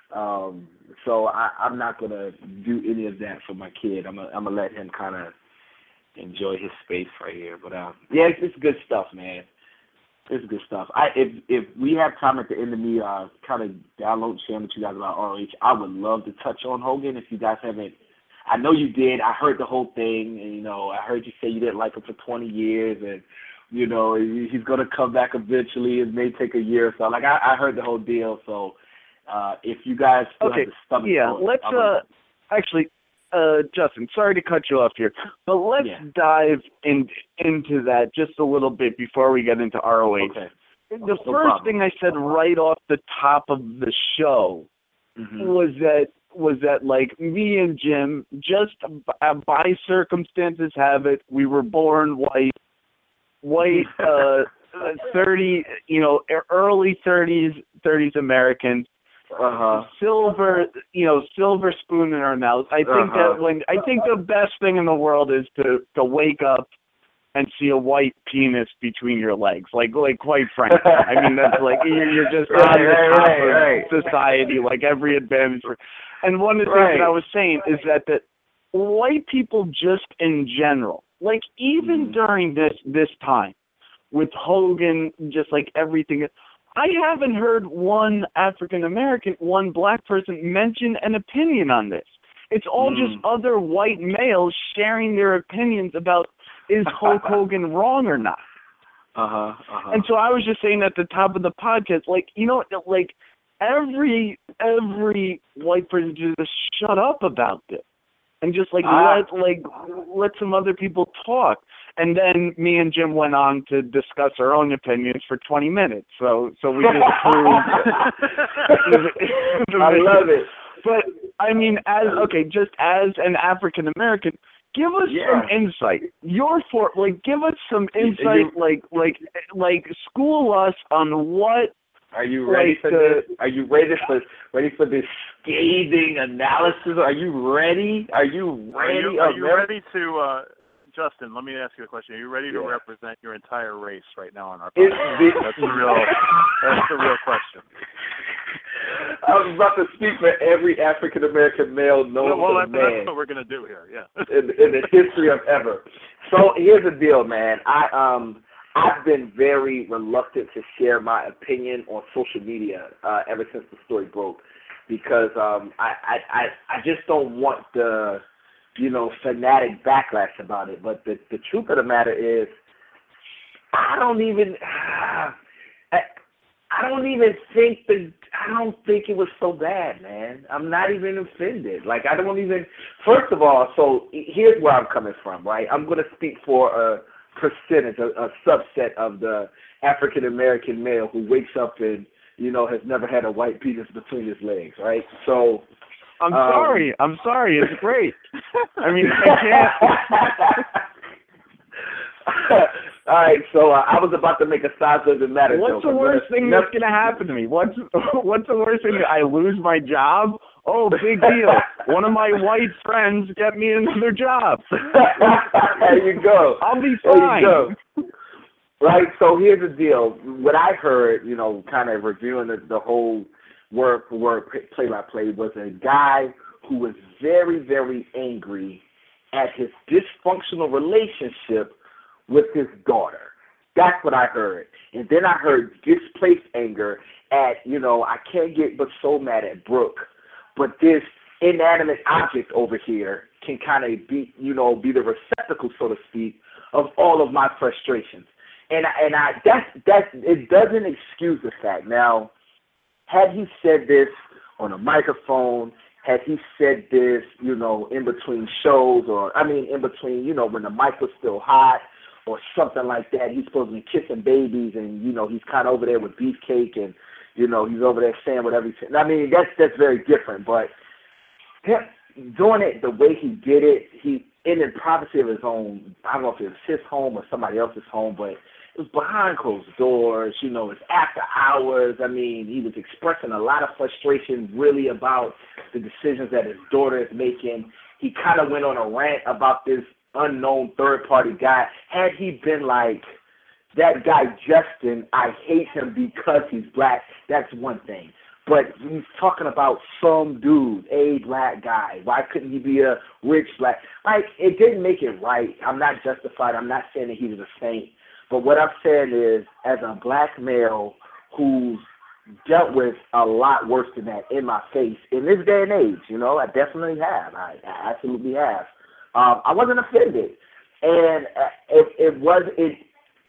Um, so I, I'm not gonna do any of that for my kid. I'm gonna I'm gonna let him kind of enjoy his space right here. But um, yeah, it's, it's good stuff, man. It's good stuff. I if if we have time at the end of me uh, kind of download sharing with you guys about R O H, I would love to touch on Hogan if you guys haven't. I know you did. I heard the whole thing, and you know, I heard you say you didn't like him for twenty years, and you know, he's going to come back eventually. It may take a year or so. Like, I, I heard the whole deal. So, uh, if you guys still okay. have the stomach yeah, for it, let's, uh, actually, uh, Justin, sorry to cut you off here, but let's yeah. dive in, into that just a little bit before we get into R O H. Okay. The no first problem. thing I said right off the top of the show mm-hmm. was that, was that, like, me and Jim, just by circumstances have it, we were born white, white, uh, thirty, you know, early thirties, thirties Americans, uh-huh. silver, you know, silver spoon in our mouth. I think uh-huh. that when, I think the best thing in the world is to, to wake up and see a white penis between your legs. Like, like, quite frankly, I mean, that's like, you're, you're just right, on the right, top right, of right. society, like every advantage. For, and one of the right. things that I was saying is that, that white people just in general, like even mm. during this, this time with Hogan, just like everything, I haven't heard one African-American, one black person mention an opinion on this. It's all mm. just other white males sharing their opinions about, is Hulk Hogan wrong or not? Uh-huh, uh-huh. And so I was just saying at the top of the podcast, like, you know, like every every white person just shut up about this and just like ah. let like let some other people talk. And then me and Jim went on to discuss our own opinions for twenty minutes. So so we just proved. I love it. But I mean, as okay, just as an African American, give us yeah. some insight. Your for like, give us some insight. You, like like like school us on what. Are you ready like for the, this? Are you ready for ready for this scathing analysis? Are you ready? Are you ready? Are you, are you ready to? Uh, Justin, let me ask you a question. Are you ready to yeah. represent your entire race right now on our podcast? That's the real. That's the real question. I was about to speak for every African American male known well, to that's, man. that's what we're gonna do here. Yeah. in, in the history of ever. So here's the deal, man. I um I've been very reluctant to share my opinion on social media uh, ever since the story broke, because um I, I I I just don't want the you know fanatic backlash about it. But the the truth of the matter is, I don't even. Uh, I, I don't even think the I don't think it was so bad, man. I'm not even offended. Like, I don't even. First of all, so here's where I'm coming from, right? I'm going to speak for a percentage, a, a subset of the African American male who wakes up and you know has never had a white penis between his legs, right? So. I'm um, sorry. I'm sorry. It's great. I mean, I can't. All right, so uh, I was about to make a size doesn't matter What's joke. the worst gonna, thing that's going to happen to me? What's what's the worst thing? I lose my job? Oh, big deal. One of my white friends get me another job. There you go. I'll be fine. There you go. Right, so here's the deal. What I heard, you know, kind of reviewing the, the whole word for word, play-by-play, was a guy who was very, very angry at his dysfunctional relationship with his daughter. That's what I heard. And then I heard displaced anger at, you know, I can't get but so mad at Brooke, but this inanimate object over here can kind of be, you know, be the receptacle, so to speak, of all of my frustrations. And I, and I that's that's it doesn't excuse the fact. Now, had he said this on a microphone, had he said this, you know, in between shows, or I mean, in between, you know, when the mic was still hot, or something like that, he's supposed to be kissing babies, and you know, he's kind of over there with Beefcake, and You know, he's over there saying whatever he's saying. I mean, that's that's very different. But him doing it the way he did it, he in the privacy of his own. I don't know if it was his home or somebody else's home, but it was behind closed doors. You know, it's after hours. I mean, he was expressing a lot of frustration, really, about the decisions that his daughter is making. He kind of went on a rant about this unknown third-party guy. Had he been like, that guy Justin, I hate him because he's black, that's one thing. But he's talking about some dude, a black guy. Why couldn't he be a rich black? Like, it didn't make it right. I'm not justified. I'm not saying that he was a saint. But what I'm saying is, as a black male who's dealt with a lot worse than that in my face, in this day and age, you know, I definitely have. I, I absolutely have. Um, I wasn't offended. And it, it was, it,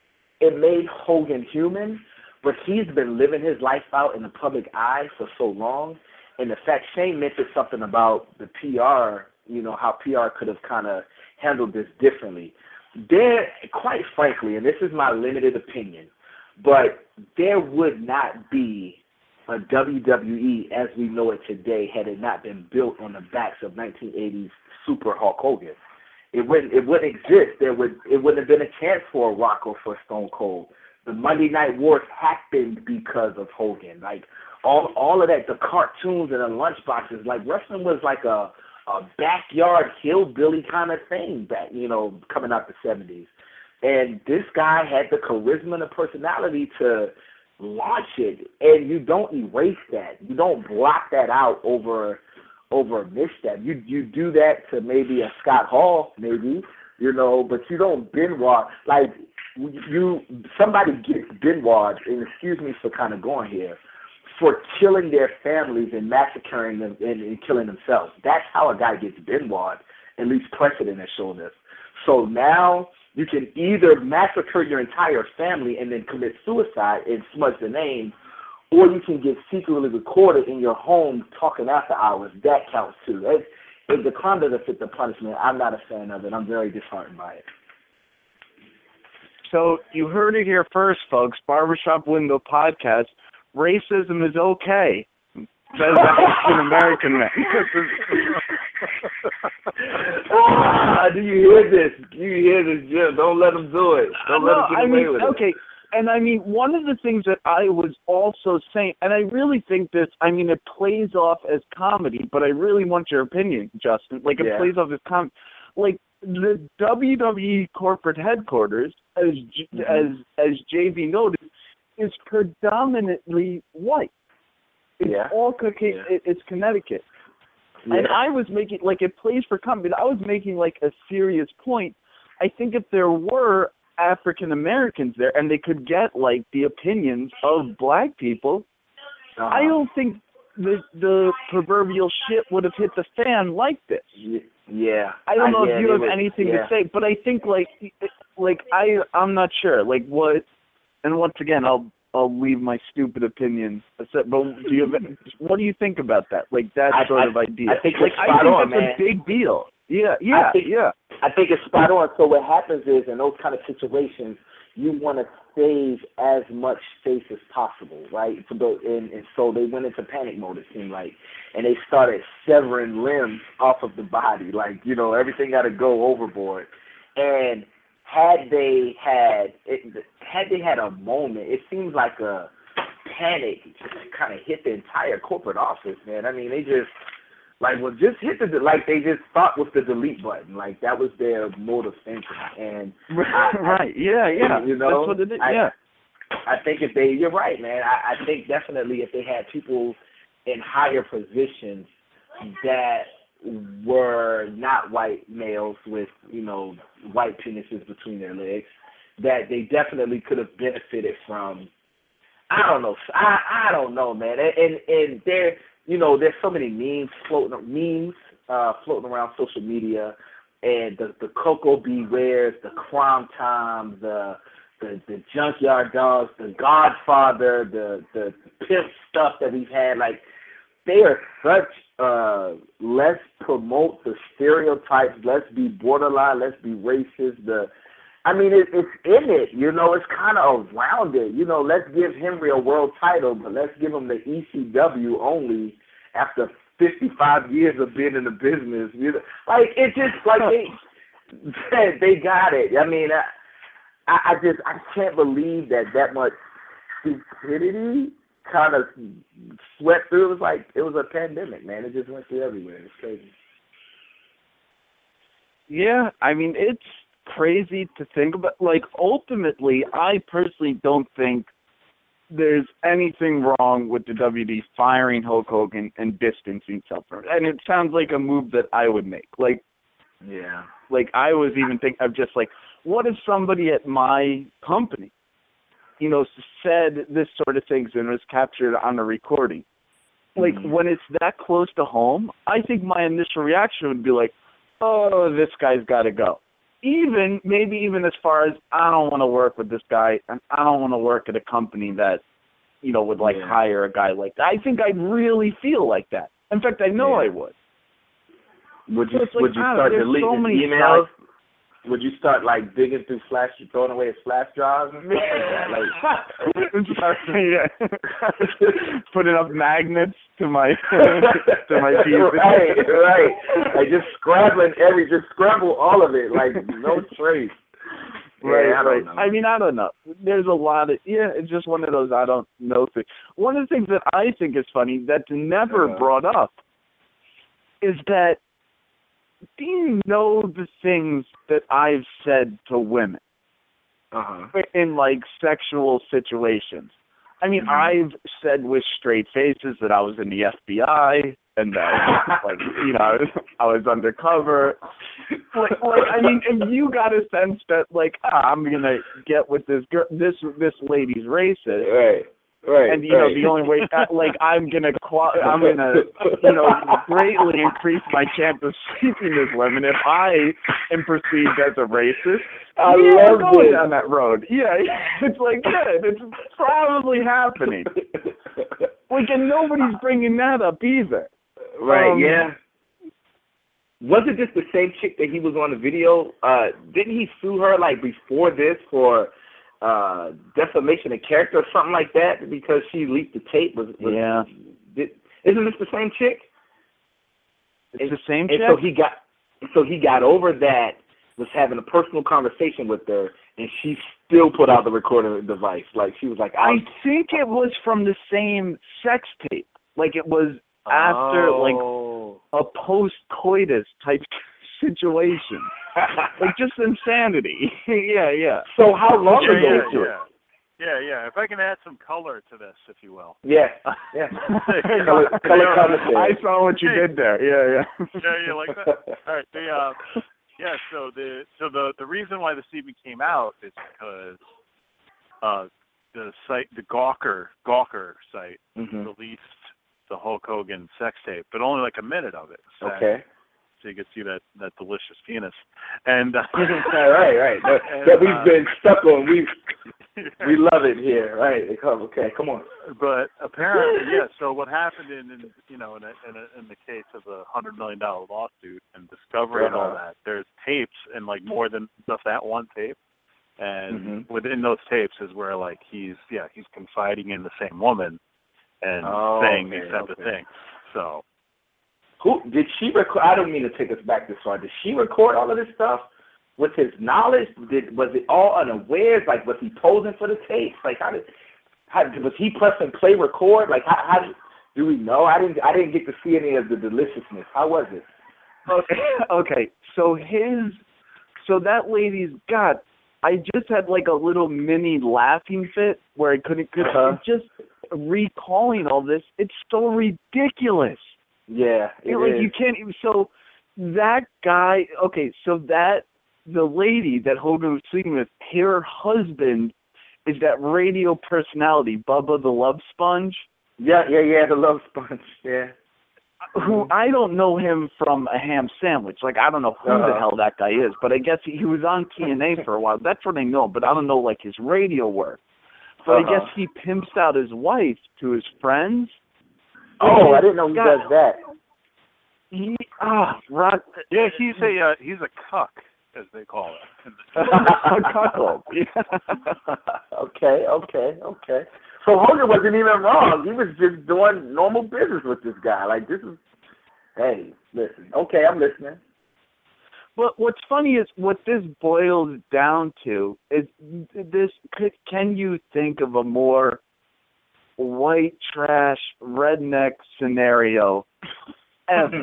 it made Hogan human, but he's been living his life out in the public eye for so long. And the fact Shane mentioned something about the P R, you know, how P R could have kind of handled this differently. There, quite frankly, and this is my limited opinion, but there would not be a W W E as we know it today had it not been built on the backs of nineteen eighties Super Hulk Hogan. It wouldn't, it wouldn't exist. There would, it wouldn't have been a chance for a Rock or for Stone Cold. The Monday Night Wars happened because of Hogan. Like all, all of that, the cartoons and the lunchboxes. Like wrestling was like a, a backyard hillbilly kind of thing back, you know, coming out the seventies. And this guy had the charisma and the personality to launch it, and you don't erase that. You don't block that out over over a misstep. You you do that to maybe a Scott Hall, maybe, you know, but you don't Benoit. Like, you, somebody gets Benoit, and excuse me for kind of going here, for killing their families and massacring them and, and killing themselves. That's how a guy gets Benoit, at least precedent has shown us. So now you can either massacre your entire family and then commit suicide and smudge the name, or you can get secretly recorded in your home talking after hours. That counts too. If, if the crime doesn't fit the punishment, I'm not a fan of it. I'm very disheartened by it. So you heard it here first, folks. Barbershop Window Podcast. Racism is okay. Says the African American man. ah, do you hear this? Do you hear this, Jim? Don't let them do it. Don't let no, them get I away mean, with okay. it. And I mean, one of the things that I was also saying, and I really think this, I mean, it plays off as comedy, but I really want your opinion, Justin. Like, it Yeah. plays off as comedy. Like, the W W E corporate headquarters, as mm-hmm. as as J V noted, is predominantly white. It's yeah. all Coca- yeah. it's Connecticut. Yeah. And I was making, like, it plays for comedy. I was making, like, a serious point. I think if there were African Americans there and they could get, like, the opinions of black people, uh-huh. I don't think the the proverbial shit would have hit the fan like this. Yeah. I don't know I, yeah, if you have would, anything yeah. to say, but I think, like, like I, I'm not sure. Like, what, and once again, I'll I'll leave my stupid opinion aside, but do you have, what do you think about that? Like, that I, sort I, of idea. I think like, it's I spot think on, that's man. a big deal. Yeah, yeah, I think, yeah. I think it's spot on. So what happens is, in those kind of situations, you want to save as much space as possible, right? So the, and, and so they went into panic mode, it seemed like, and they started severing limbs off of the body, like, you know, everything got to go overboard. And had they had, it, had they had a moment, it seems like a panic just kind of hit the entire corporate office, man. I mean, they just. Like, well, just hit the, like, they just thought with the delete button. Like, that was their mode of thinking. And right, I, right. yeah, yeah. You know, that's what it is, I, yeah. I think if they, you're right, man. I, I think definitely if they had people in higher positions that were not white males with, you know, white penises between their legs, that they definitely could have benefited from, I don't know, I, I don't know, man. And, and, and they're, you know, there's so many memes floating, memes uh, floating around social media, and the the Coco Bewares, the Crime Time, the the the Junkyard Dogs, the Godfather, the the pimp stuff that we've had. Like, they are such. Uh, let's promote the stereotypes. Let's be borderline. Let's be racist. The I mean, it, it's in it, you know, it's kind of around it. You know, let's give Henry a world title, but let's give him the E C W only after fifty-five years of being in the business. You know, like, it just, like, they, they got it. I mean, I, I just, I can't believe that that much stupidity kind of swept through. It was like, it was a pandemic, man. It just went through everywhere. It's crazy. Yeah, I mean, it's crazy to think about. Like, ultimately, I personally don't think there's anything wrong with the W W E firing Hulk Hogan and distancing himself from it. And it sounds like a move that I would make. Like, yeah. Like, I was even thinking of just like, what if somebody at my company, you know, said this sort of things and was captured on a recording? Like, mm-hmm. when it's that close to home, I think my initial reaction would be like, oh, this guy's got to go. Even, maybe even as far as, I don't want to work with this guy, and I don't want to work at a company that, you know, would, like, yeah. hire a guy like that. I think I'd really feel like that. In fact, I know yeah. I would. Would you, so like, would you start deleting so emails? Sites. Would you start, like, digging through flash, throwing away his flash drives and stuff like that? Like, putting up magnets to my to my P C. Right, right. Like, just scrabbling every, just scramble all of it, like, no trace. Right, yeah, I right. Know. I mean, I don't know. There's a lot of, yeah, it's just one of those I don't know things. One of the things that I think is funny that's never uh, brought up is that, do you know the things that I've said to women uh-huh. in, like, sexual situations? I mean, mm-hmm. I've said with straight faces that I was in the F B I and that, like, you know, I was undercover. Like, like, I mean, if you got a sense that, like, ah, I'm going to get with this girl, this this lady's racist. Right. Right, and you right. know the only way, like I'm gonna, I'm gonna, you know, greatly increase my chance of sleeping with women if I am perceived as a racist. I yeah, love going this. down that road. Yeah, it's like yeah, it's probably happening. Like, and nobody's bringing that up either. Right? Um, yeah. Was it just the same chick that he was on the video? Uh, didn't he sue her like before this for? Uh, defamation of character or something like that because she leaked the tape. Was, was yeah. Did, isn't this the same chick? It's and, the same and chick. So he got, so he got over that. Was having a personal conversation with her, and she still put out the recording device. Like she was like, I think it was from the same sex tape. Like it was after oh. like a post-coitus type situation. Like just insanity. yeah, yeah. So how long yeah, ago? Yeah, yeah. yeah, yeah. If I can add some color to this, if you will. Yeah, yeah. color, color commentary. I saw what you did there. Yeah, yeah. Yeah, you like that? All right. The, uh, yeah. So the so the the reason why this even came out is because uh, the site, the Gawker Gawker site, mm-hmm. released the Hulk Hogan sex tape, but only like a minute of it. So, okay. So you can see that, that delicious penis, and uh, right, right, that, and, that we've uh, been stuck on. We we love it here, right? Okay, come on. But apparently, yeah. So what happened in, in you know in a, in, a, in the case of a hundred million dollar lawsuit and discovery uh-huh. and all that, there's tapes and like more than just that one tape, and mm-hmm. within those tapes is where like he's yeah he's confiding in the same woman and oh, saying okay, these type okay. of things. So. Who did she record? I don't mean to take us back this far. Did she record all of this stuff with his knowledge? Did was it all unawares? Like, was he posing for the tapes? Like, how did? How was he pressing play record? Like, how, how did, do we know? I didn't. I didn't get to see any of the deliciousness. How was it? Okay. Okay. So his. So that lady's God. I just had like a little mini laughing fit where I couldn't. Cause uh-huh. Just recalling all this, it's so ridiculous. Yeah, it you know, like is. you can't even. So that guy, okay, so that the lady that Hogan was sleeping with, her husband is that radio personality, Bubba the Love Sponge. Yeah, yeah, yeah, the Love Sponge. Yeah. Who I don't know him from a ham sandwich. Like I don't know who uh-huh. the hell that guy is, but I guess he, he was on T N A for a while. That's what I know, but I don't know like his radio work. But uh-huh. I guess he pimps out his wife to his friends. Oh, I didn't know he God, does that. He ah, right. Yeah, he's a uh, he's a cuck as they call it. A cuckold. Okay, okay, okay. So Hogan wasn't even wrong. He was just doing normal business with this guy. Like, this is, hey, listen. Okay, I'm listening. But what's funny is what this boils down to is this. Can you think of a more white trash redneck scenario ever?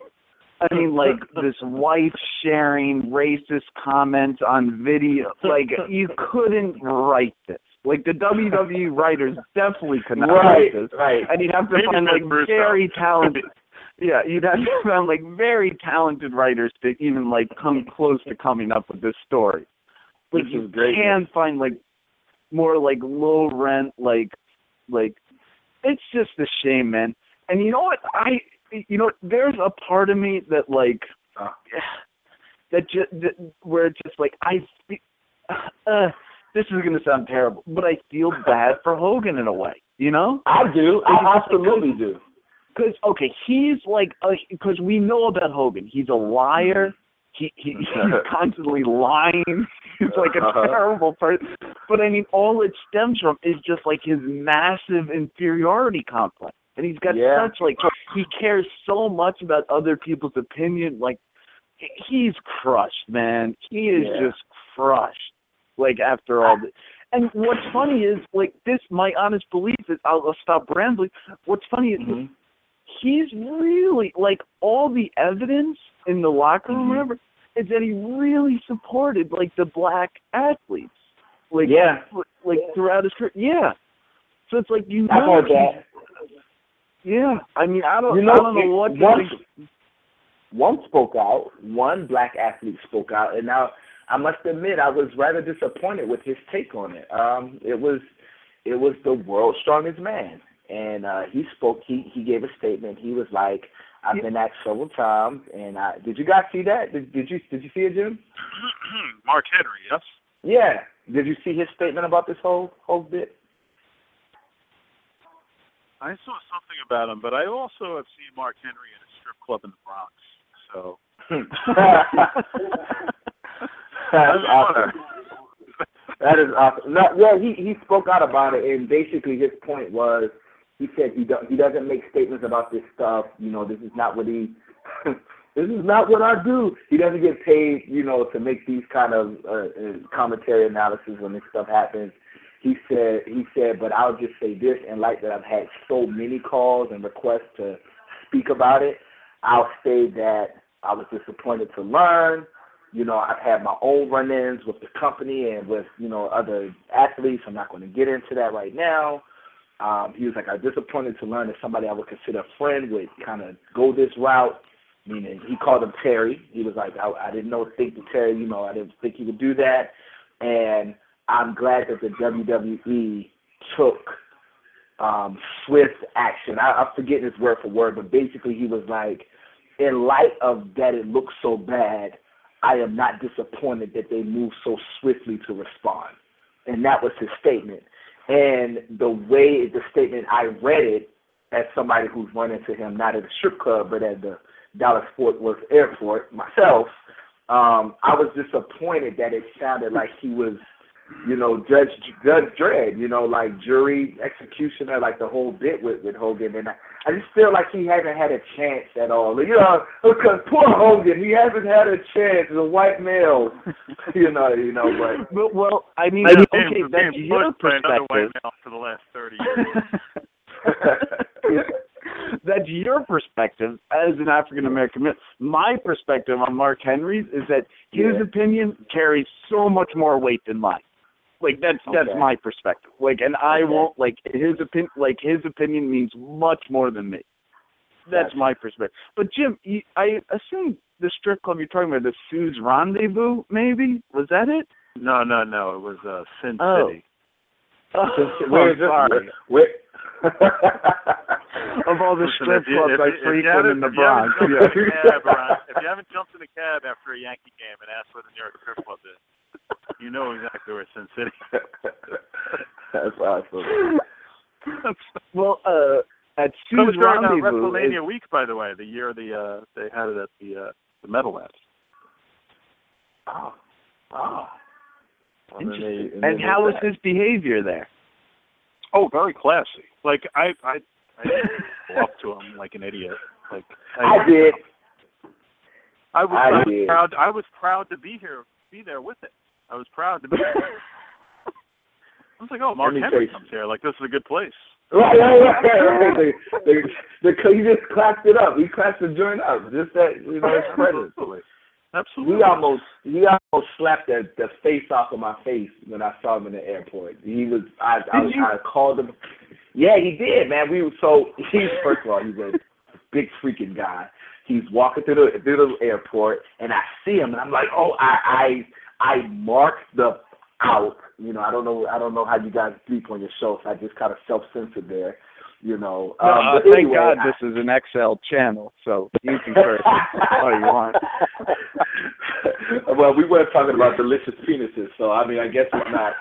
I mean, like this wife sharing racist comments on video. Like, you couldn't write this. Like, the W W E writers definitely could not right, write this. Right, And you'd have to Maybe find like Bruce very though. talented. Yeah, you'd have to find like very talented writers to even like come close to coming up with this story. But Which you is great. can find like more like low rent, like like it's just a shame, man. And you know what? I you know there's a part of me that like uh. that just that, where it's just like I uh, this is gonna sound terrible, but I feel bad for Hogan in a way. You know? I do. I absolutely do. Because, okay, he's like, because uh, we know about Hogan. He's a liar. He, he He's constantly lying. He's like a uh-huh. terrible person. But, I mean, all it stems from is just like his massive inferiority complex. And he's got yeah. such, like, he cares so much about other people's opinion. Like, he's crushed, man. He is yeah. just crushed, like, after all this. And what's funny is, like, this, my honest belief is, I'll, I'll stop rambling. What's funny is, mm-hmm. he's really, like, all the evidence in the locker room, mm-hmm. whatever, is that he really supported, like, the black athletes. Like, yeah. like, throughout his career. Yeah. So it's like, you I know. heard that. Yeah. I mean, I don't, you know, I don't know what to one, think. One spoke out. One black athlete spoke out. And now, I must admit, I was rather disappointed with his take on it. Um, it was it was the world's strongest man. And uh, he spoke, he, he gave a statement. He was like, I've been asked several times, and I, did you guys see that? Did, did you did you see it, Jim? Mark Henry, yes. Yeah. Did you see his statement about this whole whole bit? I saw something about him, but I also have seen Mark Henry in a strip club in the Bronx. So That's awesome. That is awesome. No, yeah, he, he spoke out about it, and basically his point was, he said he do, he doesn't make statements about this stuff. You know, this is not what he, this is not what I do. He doesn't get paid, you know, to make these kind of uh, commentary analysis when this stuff happens. He said, he said, but I'll just say this, in light that I've had so many calls and requests to speak about it, I'll say that I was disappointed to learn. You know, I've had my own run-ins with the company and with, you know, other athletes. I'm not going to get into that right now. Um, he was like, I'm disappointed to learn that somebody I would consider a friend would kind of go this route, meaning he called him Terry. He was like, I, I didn't know, think that Terry, you know, I didn't think he would do that. And I'm glad that the W W E took um, swift action. I, I'm forgetting his word for word, but basically he was like, in light of that it looks so bad, I am not disappointed that they moved so swiftly to respond. And that was his statement. And the way the statement, I read it as somebody who's run into him, not at a strip club, but at the Dallas Fort Worth Airport myself, um, I was disappointed that it sounded like he was, you know, Judge Judge Dredd, you know, like jury executioner, like the whole bit with, with Hogan. And I, I just feel like he hasn't had a chance at all. You know, because poor Hogan, he hasn't had a chance as a white male. you know, you know, but, but well, I mean, I mean okay, that's your perspective. White male for the last thirty years. That's your perspective as an African American man. My perspective on Mark Henry's is that his yeah. opinion carries so much more weight than mine. Like that's okay. that's my perspective. Like, and I okay. won't like his opinion. Like his opinion means much more than me. That's gotcha. my perspective. But Jim, you, I assume the strip club you're talking about, the Sue's Rendezvous, maybe was that it? No, no, no. It was uh, Sin oh. City. Oh, where oh is this? sorry. Where, of all the Listen, strip if you, clubs if, I if frequent in the if Bronx. You Yeah. cab around, if you haven't jumped in a cab after a Yankee game and asked where the New York strip club is, you know exactly where Sin City is. That's awesome. Well, uh, at Sue's Sue's Rendezvous, WrestleMania it, week, by the way, the year the uh, they had it at the uh, the Meadowlands. Oh, oh. And, then they, and, and then how was they his behavior there? Oh, very classy. Like I, I, I didn't go up to him like an idiot. Like I, I did. I was, I, I was did. proud. I was proud to be here, be there with it. I was proud to be there. I was like, oh, Mark Henry comes here. Like, this is a good place. Right, right, right, right. They, they, they, he just clapped it up. He clapped the joint up. Just that, you know, his credit. Absolutely. Absolutely. He almost, he almost slapped the, the face off of my face when I saw him in the airport. He was, I, I, I, I called him. Yeah, he did, man. We were so. He's first of all, he's a big freaking guy. He's walking through the through the airport, and I see him, and I'm like, oh, I, I, I marked the out. You know, I don't know, I don't know how you guys sleep on your show, so I just kind of self-censored there. You know, no, um, uh, but thank anyway, God I, this is an X L channel, so you can curse all you want. Well, we weren't talking about delicious penises, so I mean, I guess it's not.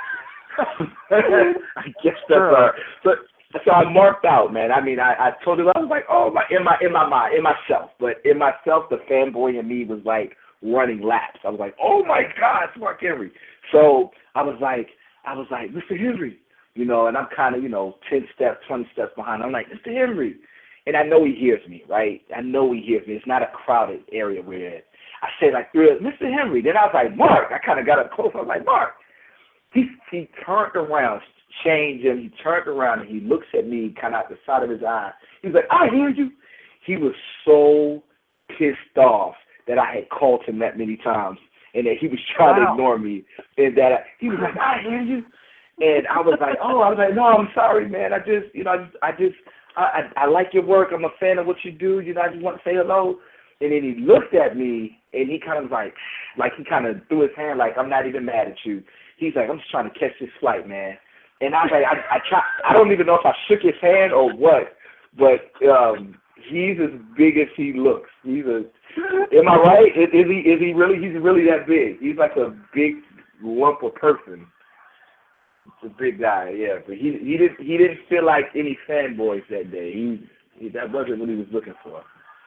I guess that's uh, but. So I marked out, man. I mean, I, I told him, I was like, oh, my, in my in my mind, in myself. But in myself, the fanboy in me was like running laps. I was like, oh my God, it's Mark Henry. So I was like, I was like, Mister Henry, you know, and I'm kind of, you know, ten steps, twenty steps behind. I'm like, Mister Henry, and I know he hears me, right? I know he hears me. It's not a crowded area where I say like, Mister Henry. Then I was like, Mark. I kind of got up close. I was like, Mark. He he turned around. Changed him. He turned around and he looks at me kind of out the side of his eye. He's like, I hear you. He was so pissed off that I had called him that many times and that he was trying wow. to ignore me. And that I, he was like, I hear you. And I was like, oh, I was like, no, I'm sorry, man. I just, you know, I just, I, just I, I, I like your work. I'm a fan of what you do. You know, I just want to say hello. And then he looked at me and he kind of was like, like he kind of threw his hand like, I'm not even mad at you. He's like, I'm just trying to catch this flight, man. And I was like, I, I try. I don't even know if I shook his hand or what, but um, he's as big as he looks. He's a. Am I right? Is, is he? Is he really? He's really that big. He's like a big lump of person. It's a big guy, yeah. But he he didn't he didn't feel like any fanboys that day. He, he that wasn't what he was looking for.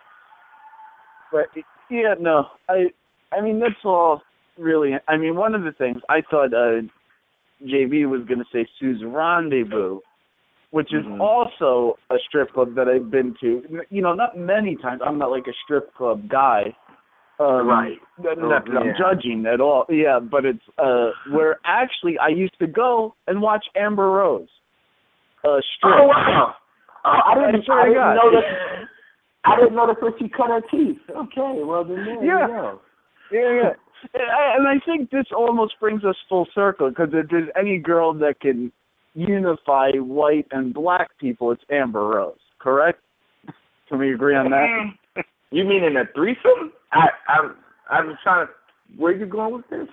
But yeah, no, I I mean that's all really. I mean, one of the things I thought. Uh, J V was going to say Sue's Rendezvous, which is mm-hmm. also a strip club that I've been to. You know, not many times. I'm not like a strip club guy. Um, right. Not oh, that yeah. I'm judging at all. Yeah, but it's uh, where actually I used to go and watch Amber Rose. Uh, strip. Oh, wow. Oh, I didn't, I I didn't know that. I didn't know that's when she cut her teeth. Okay, well, then there yeah. you go. Yeah, yeah. And I think this almost brings us full circle, because if there's any girl that can unify white and black people, it's Amber Rose, correct? Can we agree on that? You mean in a threesome? I, I'm, I'm trying to, where are you going with this?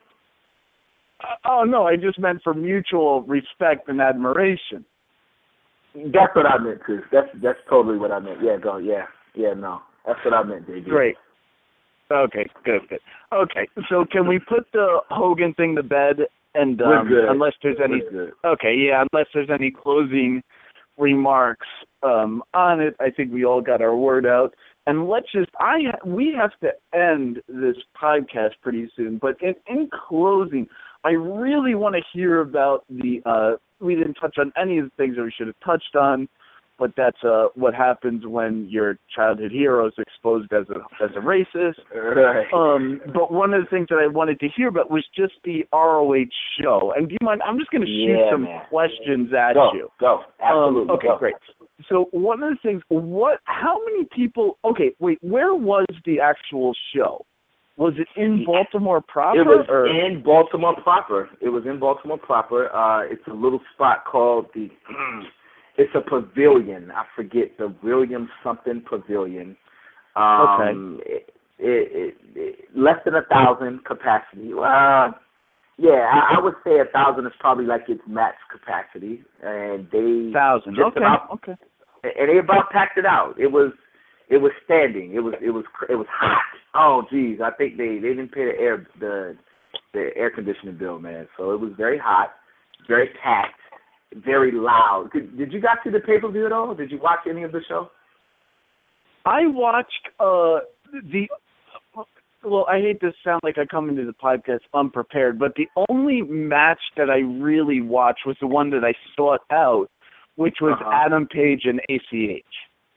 Uh, oh, no, I just meant for mutual respect and admiration. That's what I meant, Chris. That's, that's totally what I meant. Yeah, go, yeah. Yeah, no. That's what I meant, J B. Great. Okay, good, good. Okay, so can we put the Hogan thing to bed? And um, unless there's any, okay, yeah, unless there's any closing remarks um, on it, I think we all got our word out. And let's just, I we have to end this podcast pretty soon. But in, in closing, I really want to hear about the. Uh, we didn't touch on any of the things that we should have touched on. But that's uh, what happens when your childhood hero is exposed as a as a racist. Right. Um, but one of the things that I wanted to hear about was just the R O H show. And do you mind? I'm just going to shoot yeah, some man. questions at go, you. Go, absolutely. Um, okay, go. great. So one of the things, what? How many people? Okay, wait. Where was the actual show? Was it in Baltimore proper? It was or? in Baltimore proper. It was in Baltimore proper. Uh, it's a little spot called the. It's a pavilion. I forget the William something Pavilion. Um, okay. It, it, it, it, less than a thousand capacity. Well, yeah, I, I would say a thousand is probably like its max capacity, and they thousand. Okay. About, okay. And they about packed it out. It was, it was standing. It was, it was, it was hot. Oh, geez, I think they, they didn't pay the air the the air conditioning bill, man. So it was very hot, very packed. Very loud. Did, did you guys see the pay-per-view at all? Did you watch any of the show? I watched uh, the well, I hate to sound like I come into the podcast unprepared, but the only match that I really watched was the one that I sought out, which was uh-huh. Adam Page and A C H.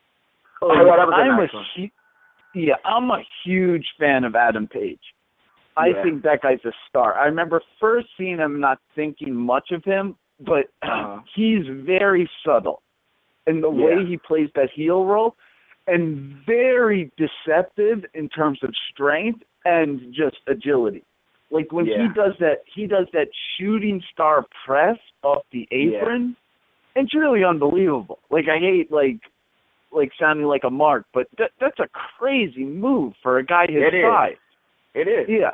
Oh, yeah, that was a I'm nice a one. hu- yeah, I'm a huge fan of Adam Page. I Yeah. think that guy's a star. I remember first seeing him, not thinking much of him, but Uh-huh. he's very subtle in the Yeah. way he plays that heel role, and very deceptive in terms of strength and just agility. Like when Yeah. he does that, he does that shooting star press off the apron. Yeah. It's really unbelievable. Like I hate like like sounding like a mark, but that that's a crazy move for a guy his It is. size. It is. Yeah.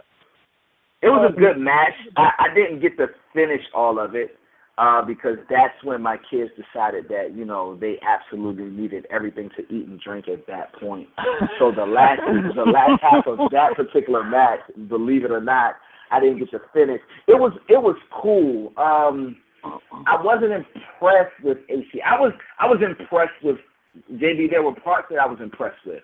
It was Um, a good match. I, I didn't get to finish all of it uh, because that's when my kids decided that, you know, they absolutely needed everything to eat and drink at that point. So the last the last half of that particular match, believe it or not, I didn't get to finish. It was it was cool. Um, I wasn't impressed with A C. I was I was impressed with J B. There were parts that I was impressed with.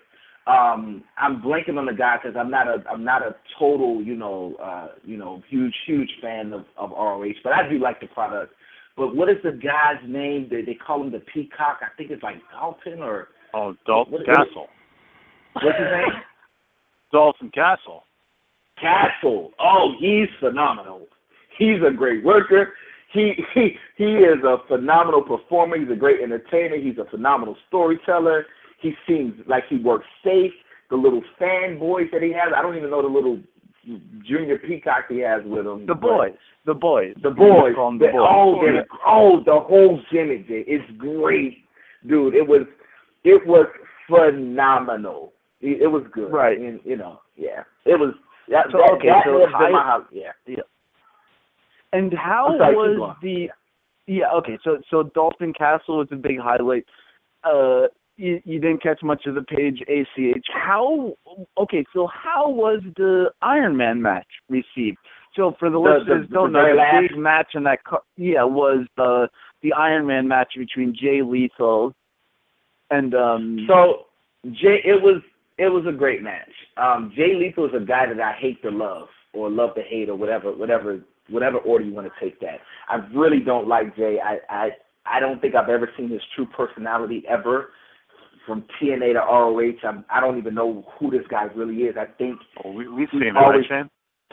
Um, I'm blanking on the guy because I'm not a I'm not a total you know uh, you know huge huge fan of, of R O H, but I do like the product. But what is the guy's name? They they call him the Peacock. I think it's like Dalton or Oh, Dalton what, Castle. What, what's his name? Dalton Castle. Castle. Oh, he's phenomenal. He's a great worker. He he he is a phenomenal performer. He's a great entertainer. He's a phenomenal storyteller. He seems like he works safe. The little fanboys that he has, I don't even know the little junior peacock he has with him. The boys. The boys. The boys. The The, boys. oh, the, oh, the whole gimmick. It's great, dude. It was it was phenomenal. It, it was good. Right. And, you know, yeah. It was. That, So, that, okay, that so was high, my house. Yeah. Yeah. And how I'm sorry, keep was going. the? Yeah. Okay. So so Dalton Castle was a big highlight. Uh, you, you didn't catch much of the Page A C H. How? Okay. So how was the Iron Man match received? So for the, The- listeners the- don't the know, very the last- big match in that car, yeah was the the Iron Man match between Jay Lethal and um. So Jay, it was it was a great match. Um, Jay Lethal is a guy that I hate to love or love to hate or whatever whatever whatever order you want to take that. I really don't like Jay. I I I don't think I've ever seen his true personality ever. From T N A to R O H, I'm, I don't even know who this guy really is. I think Oh, we, we've seen it, always- right, Shane?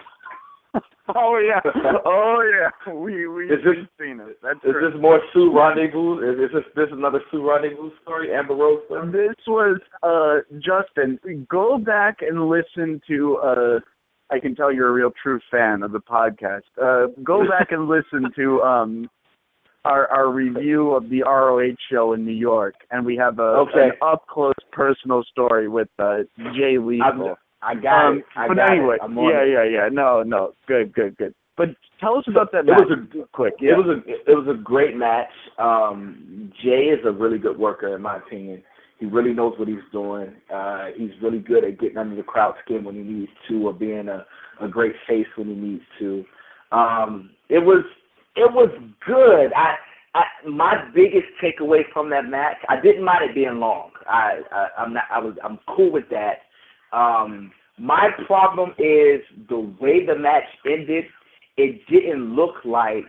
Oh yeah, oh yeah, we we Is this- we've seen it. That's is true. this more Sue Rendezvous? Is, is this this another Sue Rendezvous story? Amber Rose story? This was uh Justin. Go back and listen to. uh I can tell you're a real true fan of the podcast. Uh, go back and listen to um our our review of the R O H show in New York, and we have a Okay. an up close personal story with uh, Jay Lethal. I got Um, it. I but got anyway, it. I'm on yeah, it. yeah, yeah. No, no, good, good, good. But tell us about that It match. was a quick. Yeah. It was a it was a great match. Um, Jay is a really good worker, in my opinion. He really knows what he's doing. Uh, he's really good at getting under the crowd skin when he needs to, or being a, a great face when he needs to. Um, it was it was good. I, I my biggest takeaway from that match, I didn't mind it being long. I, I I'm not I was I'm cool with that. Um, my problem is the way the match ended. It didn't look like,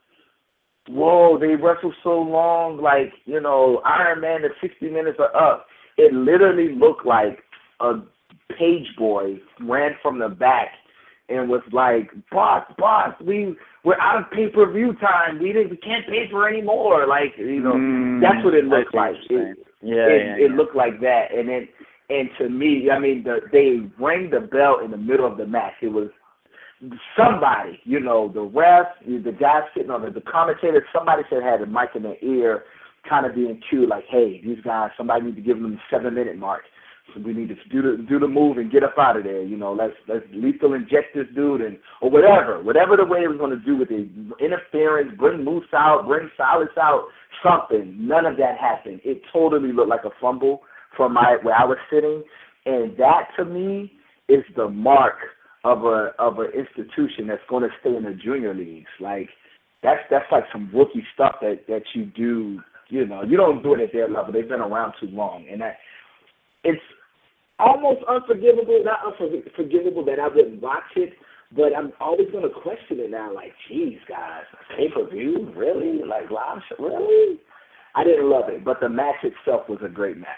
whoa, they wrestled so long, like, you know, Iron Man, the sixty minutes are up. It literally looked like a page boy ran from the back and was like, boss, boss, we, we're out of pay-per-view time. We didn't, we can't pay for any more. Like, you know, Mm, that's what it I looked see what like. you're It, saying. Yeah, it, yeah, it yeah. looked like that. And then, and to me, I mean, the, they rang the bell in the middle of the match. It was somebody, you know, the ref, the guy sitting on the, the commentator, somebody said had a mic in their ear, kind of being cued, like, hey, these guys, somebody need to give them the seven-minute mark. So we need to do the do the move and get up out of there. You know, let's let's lethal inject this dude and or whatever, whatever the way we're going to do with it. Interference, bring Moose out, bring Silas out, something. None of that happened. It totally looked like a fumble from my where I was sitting, and that to me is the mark of a of an institution that's going to stay in the junior leagues. Like that's that's like some rookie stuff that that you do. You know, you don't do it at their level. They've been around too long, and that it's. almost unforgivable, not unforgivable that I wouldn't watch it, but I'm always going to question it now. Like, geez, guys, pay-per-view? Really? Like, live show? Really? I didn't love it, but the match itself was a great match.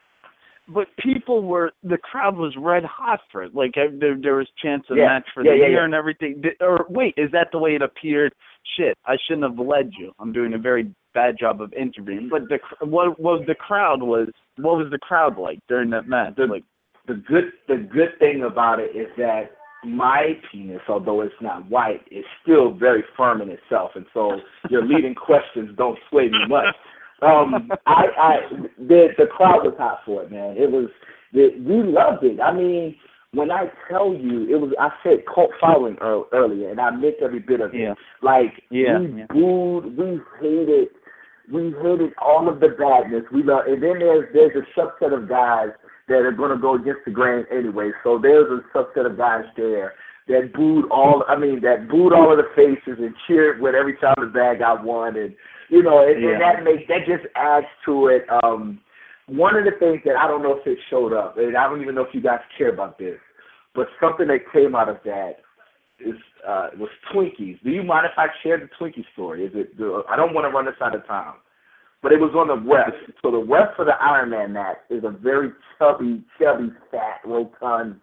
But people were, the crowd was red hot for it. Like, there, there was chance of yeah. match for yeah, the yeah, year yeah. and everything. Did, or, wait, is that the way it appeared? Shit, I shouldn't have led you. I'm doing a very bad job of interviewing. But the what was the crowd was, what was the crowd like during that match? The, like, the good the good thing about it is that my penis, although it's not white, is still very firm in itself. And so your leading questions don't sway me much. Um, I, I the the crowd was hot for it, man. It was the, we loved it. I mean, when I tell you, it was I said cult following earlier, and I meant every bit of it. yeah. Like yeah, we yeah. booed, we hated, we hated all of the badness. We love, and then there's there's a subset of guys that are going to go against the grain anyway. So there's a subset of guys there that booed all. I mean, that booed all of the faces and cheered when every time the bad guy won, and you know, and, yeah. and that makes that just adds to it. Um, one of the things that I don't know if it showed up, and I don't even know if you guys care about this, but something that came out of that is uh, was Twinkies. Do you mind if I share the Twinkie story? Is it? I don't want to run this out of time, but it was on the ref. So the ref for the Iron Man match is a very chubby, chubby, fat, rotund,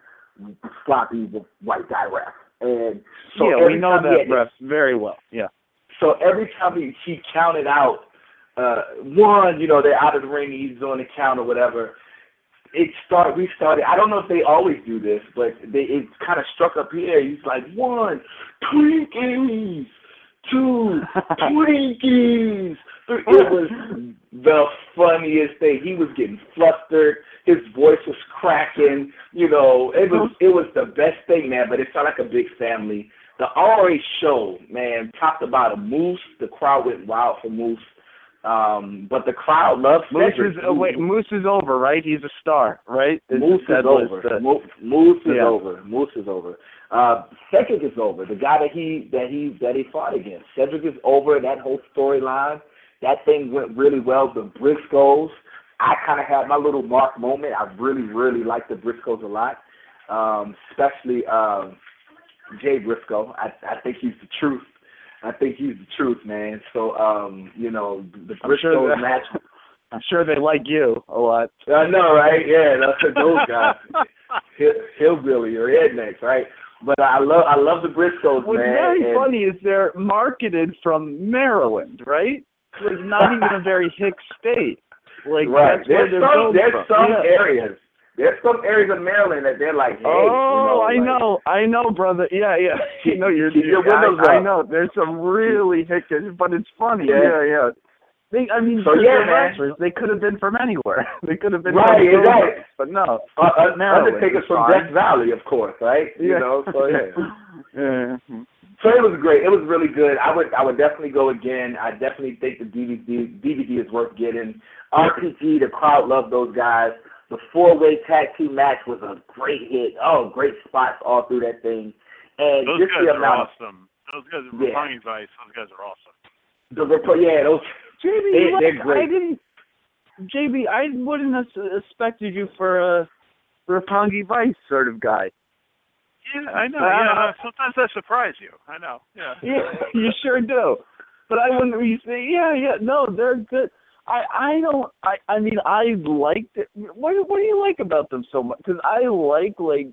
sloppy white guy ref. And so yeah, we know that had, ref very well. Yeah. So every time he, he counted out uh, one, you know, they're out of the ring, he's on the count or whatever. It start. We started. I don't know if they always do this, but they, it kind of struck up here. He's like, one, Twinkies, two, Twinkies. It was the funniest thing. He was getting flustered. His voice was cracking. You know, it was it was the best thing, man. But it felt like a big family. The R A show, man, top to bottom. Moose, the crowd went wild for Moose. Um, but the crowd loves Moose Cedric. is, oh, wait, Moose is over, right? He's a star, right? Moose is over. The, Mo- Moose is yeah. over. Moose is over. Uh, Cedric is over. The guy that he that he that he fought against. Cedric is over. That whole storyline. That thing went really well. The Briscoes. I kind of had my little Mark moment. I really, really liked the Briscoes a lot, um, especially um, Jay Briscoe. I, I think he's the truth. I think he's the truth, man. So, um, you know, the Briscoes sure that, match. I'm sure they like you a lot. I know, right? Yeah, that's those guys. Hill, hillbilly or rednecks, right? But I love, I love the Briscoes, What's man. very and, funny is they're marketed from Maryland, right? Like not even a very hick state. Like right. that's where There's they're some, from. there's some yeah. areas. There's some areas of Maryland that they're like, hey, oh, you know, I like, know, I know, brother. Yeah, yeah. You know, you're. keep your I, windows I up. know. There's some really hickish, but it's funny. Yeah. Yeah, yeah. They, I mean, So, yeah, man. wrestlers, they could have been from anywhere. They could have been Right, from exactly. but no. Uh, uh, Maryland Undertaker's is from fine. Death Valley, of course, right? Yeah. You know, so yeah. yeah. So it was great. It was really good. I would I would definitely go again. I definitely think the D V D D V D is worth getting. R P G, the crowd loved those guys. The four-way tag team match was a great hit. Oh, great spots all through that thing. And those just guys the are amount awesome. Those guys are Yeah. Roppongi Vice. Those guys are awesome. The report, yeah, those. J B, They, look, they're great. I didn't. J B, I wouldn't have expected you for a Roppongi Vice sort of guy. Yeah, I know. Uh, yeah, no, sometimes I surprise you. I know. Yeah. Yeah, you sure do. But I wouldn't really say, yeah, yeah, no, they're good. I, I don't, I, I mean, I liked it. What, what do you like about them so much? Because I like, like,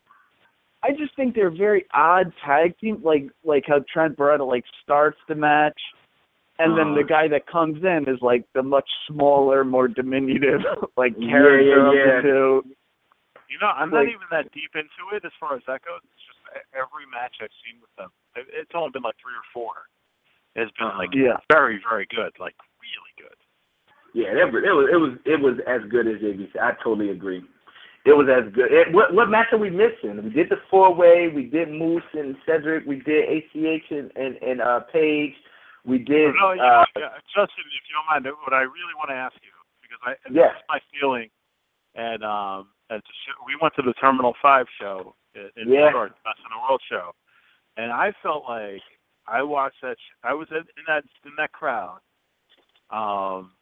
I just think they're very odd tag team, like, like how Trent Beretta, like, starts the match, and then the guy that comes in is, like, the much smaller, more diminutive, like, character yeah, yeah. of the two. You know, I'm Like- not even that deep into it as far as that goes. It's just every match I've seen with them, it's only been like three or four. It's been like Yeah. very, very good, like really good. Yeah, it was, it was it was it was as good as J B C. I totally agree. It was as good. It, what what match are we missing? We did the four way. We did Moose and Cedric. We did A C H and and, and uh, Paige. We did. No, you uh, know, yeah, Justin, if you don't mind, what I really want to ask you, because I Yes. this is my feeling, and um, at the show, we went to the Terminal Five show in, in Yeah. New York, Best in the World show, and I felt like I watched that. Sh- I was in, in that in that crowd, um,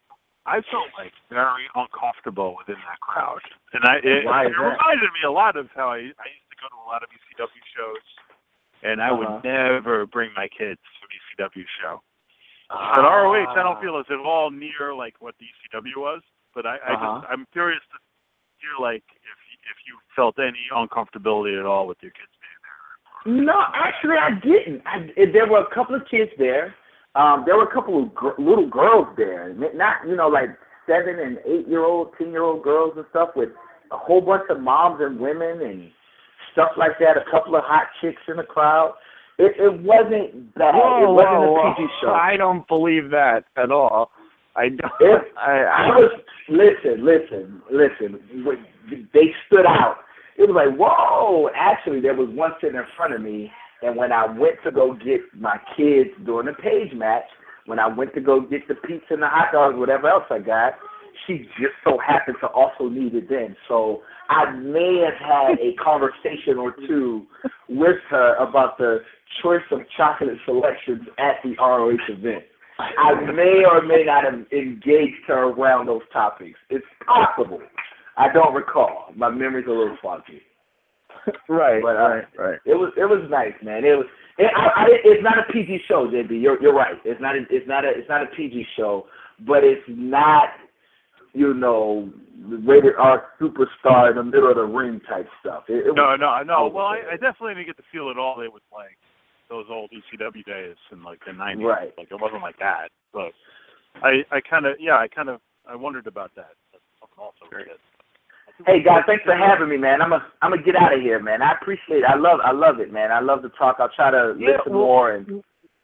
I felt like very uncomfortable within that crowd, and I it, Why is it that? reminded me a lot of how I, I used to go to a lot of E C W shows, and I Uh-huh. would never bring my kids to an E C W show. Ah. But R O H, I don't feel is at all near like what the E C W was. But I, I Uh-huh. just I'm curious to hear like if if you felt any uncomfortability at all with your kids being there. No, actually, I didn't. I, there were a couple of kids there. Um, there were a couple of gr- little girls there, not you know like seven and eight year old, ten year old girls and stuff, with a whole bunch of moms and women and stuff like that. A couple of hot chicks in the crowd. It, it wasn't bad. Whoa, it wasn't whoa, a P G whoa. show. I don't believe that at all. I don't. It, I, I was listen, listen, listen. They stood out. It was like, whoa. Actually, there was one sitting in front of me, and when I went to go get my kids during the Page match, when I went to go get the pizza and the hot dogs, whatever else I got, she just so happened to also need it then. So I may have had a conversation or two with her about the choice of chocolate selections at the R O H event. I may or may not have engaged her around those topics. It's possible. I don't recall. My memory's a little foggy. right, But, uh, right, right. It was it was nice, man. It was. It, I, I, it's not a P G show, J B. You're you're right. It's not. A, it's not a. It's not a P G show, but it's not. You know, rated R superstar in the middle of the ring type stuff. It, it No, was, no, no. Well, I, I definitely didn't get to feel it all. It was like those old E C W days in like the nineties. Right. Like it wasn't like that. But I, I kind of, yeah, I kind of, I wondered about that. That's also good. Hey guys, thanks for having me, man. I'm a, I'm gonna get out of here, man. I appreciate it. I love, I love it, man. I love to talk. I'll try to Yeah, listen well, more and.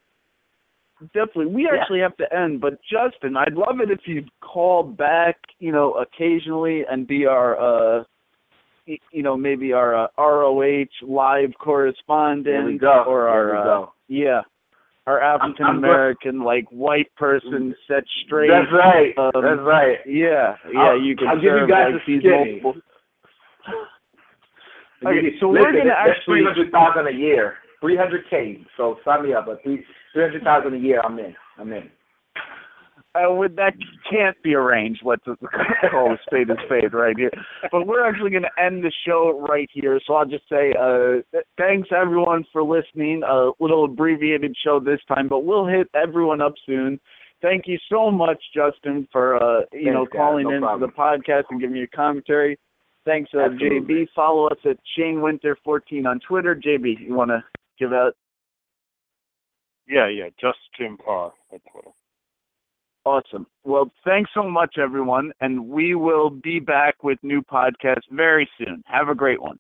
Definitely. We Yeah. actually have to end, but Justin, I'd love it if you'd call back, you know, occasionally and be our, uh, y- you know, maybe our uh, R O H live correspondent. There we go. Or There our, we uh, go. yeah, our African American, like, white person set straight. That's right. Um, That's right. Yeah, yeah, I'll, you can I'll give you serve, guys like, a these skinny. multiple. I'll give Okay, you- so listen, we're gonna that's actually three hundred thousand a year, three hundred k. So sign me up. But three three hundred thousand a year, I'm in. I'm in. Uh, with that can't be arranged. Let's call a spade a spade right here. But we're actually going to end the show right here. So I'll just say uh, th- thanks, everyone, for listening. A little abbreviated show this time, but we'll hit everyone up soon. Thank you so much, Justin, for uh, you Thanks, know guys. calling No in problem. to the podcast and giving your commentary. Thanks, uh, J Absolutely. B. Follow us at Shane Winter fourteen on Twitter. J B, you want to give out? Yeah, yeah, just Jim Parr at Twitter. Awesome. Well, thanks so much, everyone, and we will be back with new podcasts very soon. Have a great one.